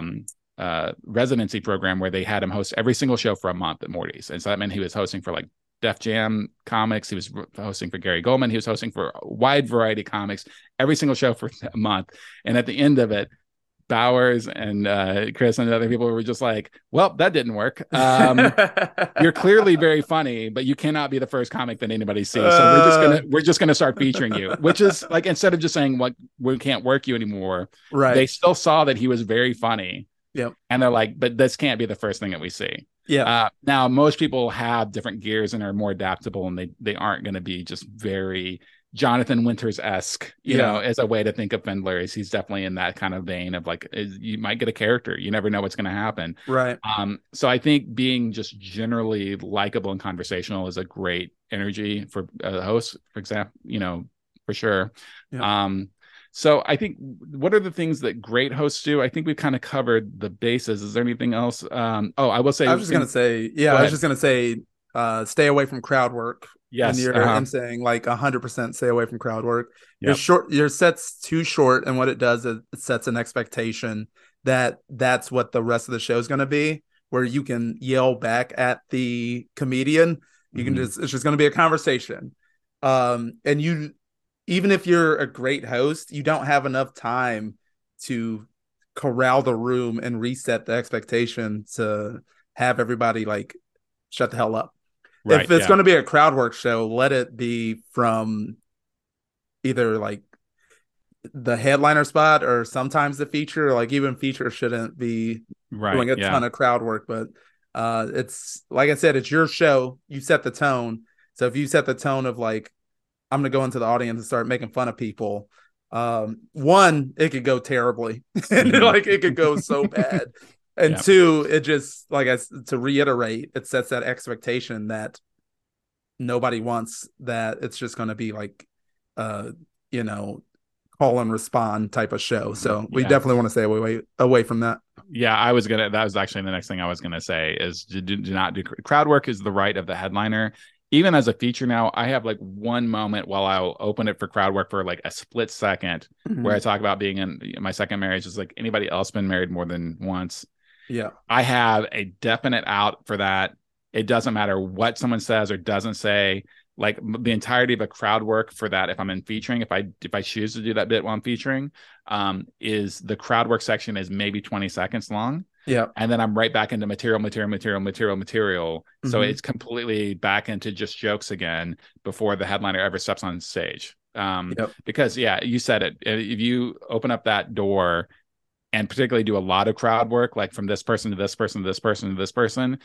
residency program where they had him host every single show for a month at Morty's, and so that meant he was hosting for like Def Jam comics, he was hosting for Gary Goldman, he was hosting for a wide variety of comics every single show for a month. And at the end of it, Bowers and Chris and other people were just like, well, that didn't work. You're clearly very funny, but you cannot be the first comic that anybody sees. So we're just gonna start featuring you, which is like, instead of just saying like we can't work you anymore, right? They still saw that he was very funny. Yep. And they're like, but this can't be the first thing that we see. Yeah. Now most people have different gears and are more adaptable, and they aren't going to be just very Jonathan Winters-esque, as a way to think of Fendler. Is he's definitely in that kind of vein of like, you might get a character, you never know what's going to happen. Right. So I think being just generally likable and conversational is a great energy for a host, for example, for sure. Yep. So I think, what are the things that great hosts do? I think we've kind of covered the bases. Is there anything else? I will say, I was just going to say, stay away from crowd work. Yes. And I'm saying like 100% stay away from crowd work. Yep. Your set's too short. And what it does is it sets an expectation that that's what the rest of the show is going to be, where you can yell back at the comedian. You can it's just going to be a conversation. And even if you're a great host, you don't have enough time to corral the room and reset the expectation to have everybody like shut the hell up. Right, if it's going to be a crowd work show, let it be from either like the headliner spot or sometimes the feature. Like even feature shouldn't be doing a ton of crowd work, but it's like I said, it's your show. You set the tone. So if you set the tone of like, I'm going to go into the audience and start making fun of people, one, it could go terribly. Like it could go so bad. And two, it just, to reiterate, it sets that expectation that nobody wants, that it's just going to be like, call and respond type of show. So we definitely want to stay away from that. Yeah, that was actually the next thing I was going to say is do not do crowd work. Is the right of the headliner. Even as a feature now, I have like one moment while I'll open it for crowd work for like a split second where I talk about being in my second marriage. Is like, anybody else been married more than once? Yeah, I have a definite out for that. It doesn't matter what someone says or doesn't say. Like the entirety of a crowd work for that, if I'm in featuring, if I choose to do that bit while I'm featuring, is the crowd work section is maybe 20 seconds long. Yeah, and then I'm right back into material. So it's completely back into just jokes again before the headliner ever steps on stage. Because you said it. If you open up that door and particularly do a lot of crowd work, like from this person to this person to this person to this person,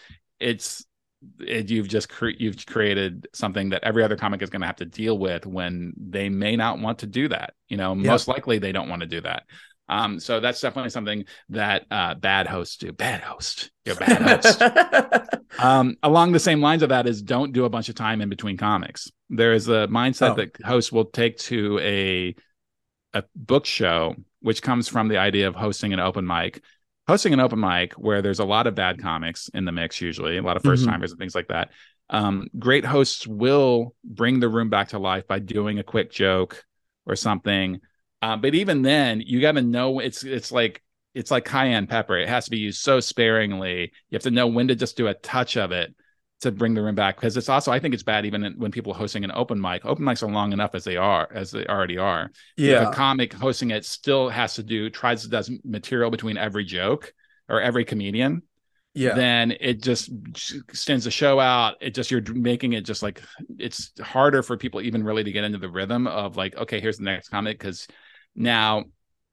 you've created something that every other comic is going to have to deal with when they may not want to do that. Most likely they don't want to do that. So that's definitely something that bad hosts do. Bad host. You're a bad host. Along the same lines of that is, don't do a bunch of time in between comics. There is a mindset that hosts will take to a book show, which comes from the idea of hosting an open mic. Hosting an open mic where there's a lot of bad comics in the mix, usually a lot of first timers and things like that. Great hosts will bring the room back to life by doing a quick joke or something. But even then, you got to know it's like it's like cayenne pepper. It has to be used so sparingly. You have to know when to just do a touch of it to bring the room back, because it's also, I think it's bad even when people are hosting an open mic. Open mics are long enough as they already are. If a comic hosting it still has to does material between every joke or every comedian, then it just extends the show out. You're making it just like, it's harder for people even really to get into the rhythm of like, okay, here's the next comic. Because now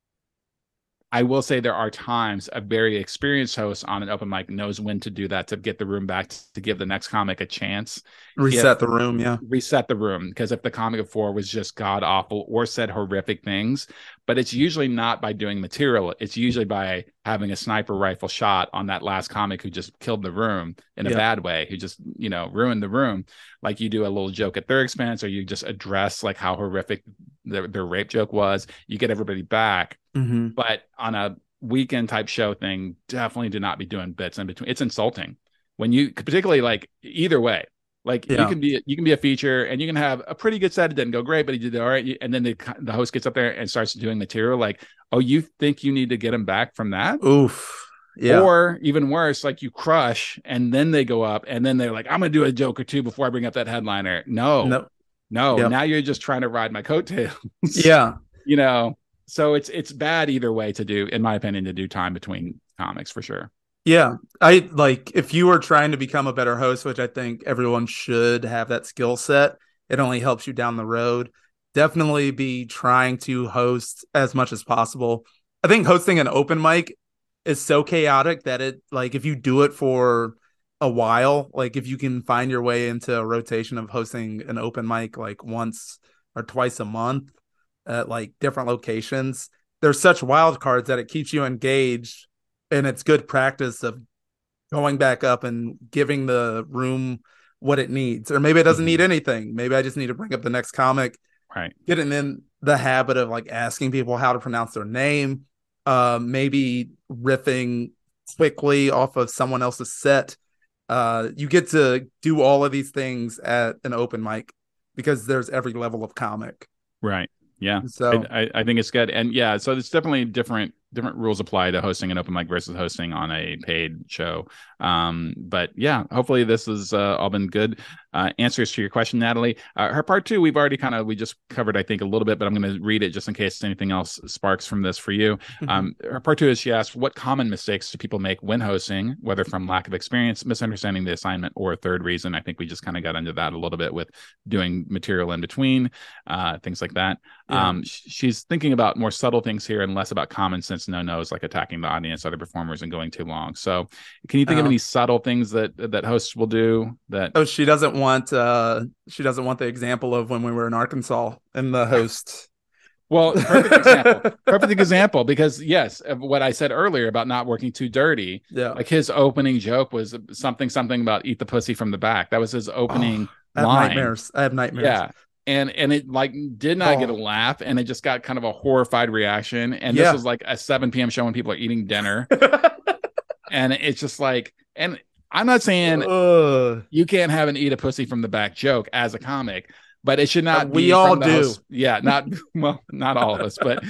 I will say there are times a very experienced host on an open mic knows when to do that, to get the room back, to give the next comic a chance. Reset the room. Because if the comic before was just god awful or said horrific things, but it's usually not by doing material. It's usually by having a sniper rifle shot on that last comic who just killed the room in a bad way, who just, ruined the room. Like you do a little joke at their expense, or you just address like how horrific their rape joke was. You get everybody back. Mm-hmm. But on a weekend type show thing, definitely do not be doing bits in between. It's insulting when you, particularly like either way. Like you can be a feature and you can have a pretty good set. It didn't go great, but he did all right. And then the host gets up there and starts doing material like, oh, you think you need to get him back from that? Oof. Yeah. Or even worse, like you crush and then they go up and then they're like, I'm gonna do a joke or two before I bring up that headliner. No. Yep. Now you're just trying to ride my coattails. Yeah. So it's bad either way to do, in my opinion, to do time between comics for sure. Yeah. I like, if you are trying to become a better host, which I think everyone should have that skill set, it only helps you down the road. Definitely be trying to host as much as possible. I think hosting an open mic is so chaotic that it, like, if you do it for a while, like if you can find your way into a rotation of hosting an open mic like once or twice a month at like different locations, there's such wild cards that it keeps you engaged. And it's good practice of going back up and giving the room what it needs. Or maybe it doesn't need anything. Maybe I just need to bring up the next comic. Right. Getting in the habit of like asking people how to pronounce their name. Maybe riffing quickly off of someone else's set. You get to do all of these things at an open mic because there's every level of comic. Right. Yeah. So I think it's good. And yeah, so it's definitely different rules apply to hosting an open mic versus hosting on a paid show. But yeah, hopefully this has all been good answers to your question, Natalie. Her part two, we just covered, I think, a little bit, but I'm going to read it just in case anything else sparks from this for you. Her part two is, she asked, what common mistakes do people make when hosting, whether from lack of experience, misunderstanding the assignment, or a third reason? I think we just kind of got into that a little bit with doing material in between, things like that. Yeah. She's thinking about more subtle things here and less about common sense no-nos, like attacking the audience, other performers, and going too long. So can you think of any subtle things that hosts will do that? Oh, she doesn't want the example of when we were in Arkansas and the host. Well, perfect example, because yes, what I said earlier about not working too dirty. Yeah. Like his opening joke was something about eat the pussy from the back. That was his opening line. I have nightmares. Yeah. And it like did not get a laugh, and it just got kind of a horrified reaction. And this was like a 7 p.m. show when people are eating dinner. And it's just like, and I'm not saying you can't have an eat a pussy from the back joke as a comic, but it should not be. We all do. Host. Yeah, not all of us, but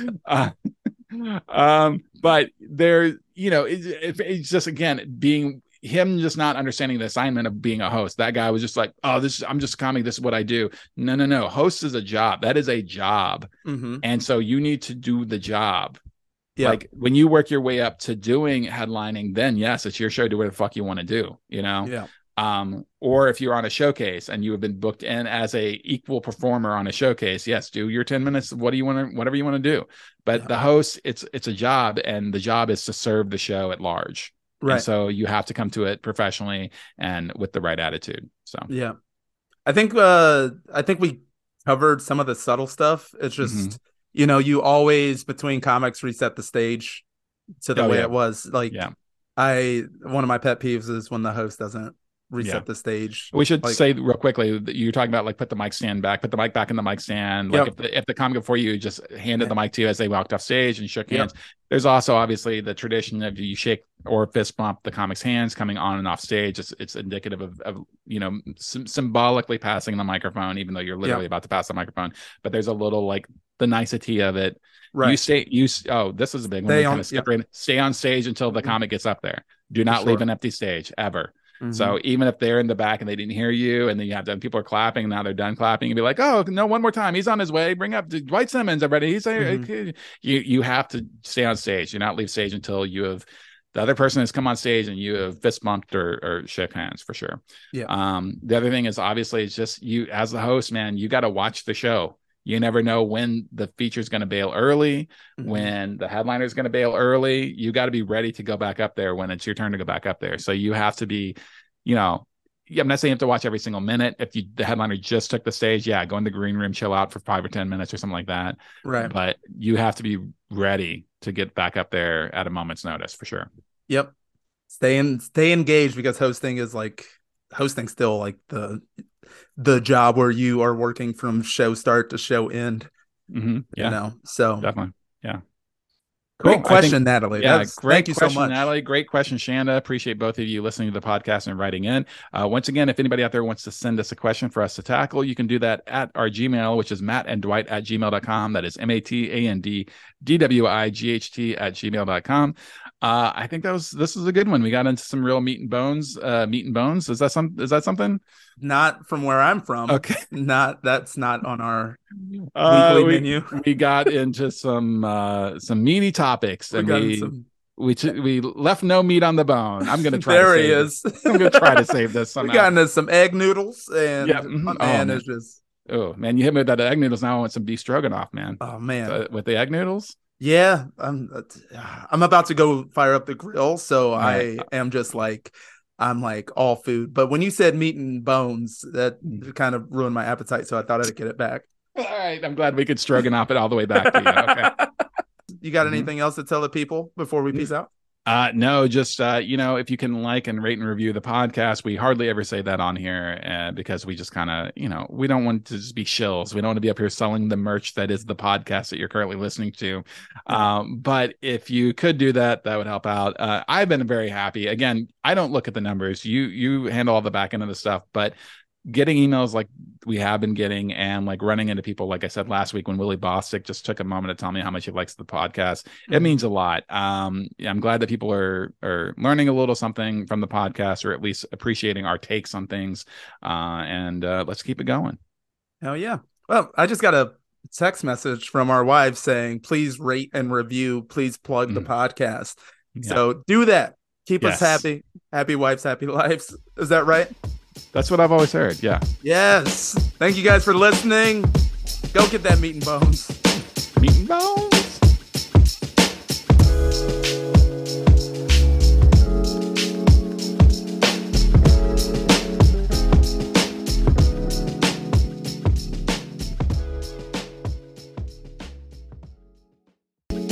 but there, it's just, again, being him just not understanding the assignment of being a host. That guy was just like, I'm just a comic. This is what I do. No. Host is a job. That is a job. Mm-hmm. And so you need to do the job. Yeah. Like when you work your way up to doing headlining, then yes, it's your show. Do whatever the fuck you want to do, Yeah. Or if you're on a showcase and you have been booked in as a equal performer on a showcase, yes, do your 10 minutes. Whatever you want to do. But the host, it's a job, and the job is to serve the show at large. Right. And so you have to come to it professionally and with the right attitude. So yeah, I think we covered some of the subtle stuff. It's just you always, between comics, reset the stage to the way it was. Like one of my pet peeves is when the host doesn't reset the stage. We should say real quickly that you're talking about like put the mic back in the mic stand. Like if the comic before you just handed the mic to you as they walked off stage and shook hands. There's also obviously the tradition of you shake or fist bump the comic's hands coming on and off stage. It's indicative of symbolically passing the microphone, even though you're literally about to pass the microphone. But there's a little like the nicety of it. Right. This is a big one. We kind of skip right. Stay on stage until the comic gets up there. Do not leave an empty stage ever. So even if they're in the back and they didn't hear you, and then you have done, people are clapping, and now they're done clapping, and be like, oh no, one more time, he's on his way, bring up Dwight Simmons, everybody. He's you have to stay on stage. Do not leave stage until the other person has come on stage and you have fist bumped or shook hands, for sure. The other thing is, obviously, it's just you as the host, man, you got to watch the show. You never know when the feature's going to bail early, when the headliner is going to bail early. You got to be ready to go back up there when it's your turn to go back up there. So you have to be, I'm not saying you have to watch every single minute. If the headliner just took the stage, go in the green room, chill out for 5 or 10 minutes or something like that. Right. But you have to be ready to get back up there at a moment's notice, for sure. Yep. Stay engaged, because hosting still like the job where you are working from show start to show end. So definitely. Yeah. Great question, Natalie. Thank you so much, Natalie. Great question, Shanda. Appreciate both of you listening to the podcast and writing in. Once again, if anybody out there wants to send us a question for us to tackle, you can do that at our Gmail, which is mattanddwight@gmail.com. That is MATANDDWIGHT@gmail.com. I think this is a good one. We got into some real meat and bones. Is that something? Not from where I'm from. Okay. That's not on our weekly menu. We got into some meaty topics, and we left no meat on the bone. I'm gonna try. There he is. I'm gonna try to save this somehow. We got into some egg noodles, and my man is just. Oh man, you hit me with that egg noodles. Now I want some beef stroganoff, man. Oh man, with the egg noodles. Yeah, I'm about to go fire up the grill, so I am just like, I'm like all food. But when you said meat and bones, that kind of ruined my appetite, so I thought I'd get it back. All right, I'm glad we could stroganoff it all the way back to you. Okay. You got anything else to tell the people before we peace out? No, just if you can like and rate and review the podcast. We hardly ever say that on here because we just kind of, we don't want to just be shills. We don't want to be up here selling the merch that is the podcast that you're currently listening to. But if you could do that, that would help out. I've been very happy. Again, I don't look at the numbers. You handle all the back end of the stuff, but getting emails like we have been getting, and like running into people, like I said last week when Willie Bostic just took a moment to tell me how much he likes the podcast, it means a lot. I'm glad that people are learning a little something from the podcast, or at least appreciating our takes on things. And let's keep it going. Hell yeah. Well, I just got a text message from our wives saying, please rate and review, please plug the podcast. So do that. Keep us happy. Happy wives, happy lives. Is that right? That's what I've always heard. Yeah. Yes. Thank you guys for listening. Go get that meat and bones. Meat and bones.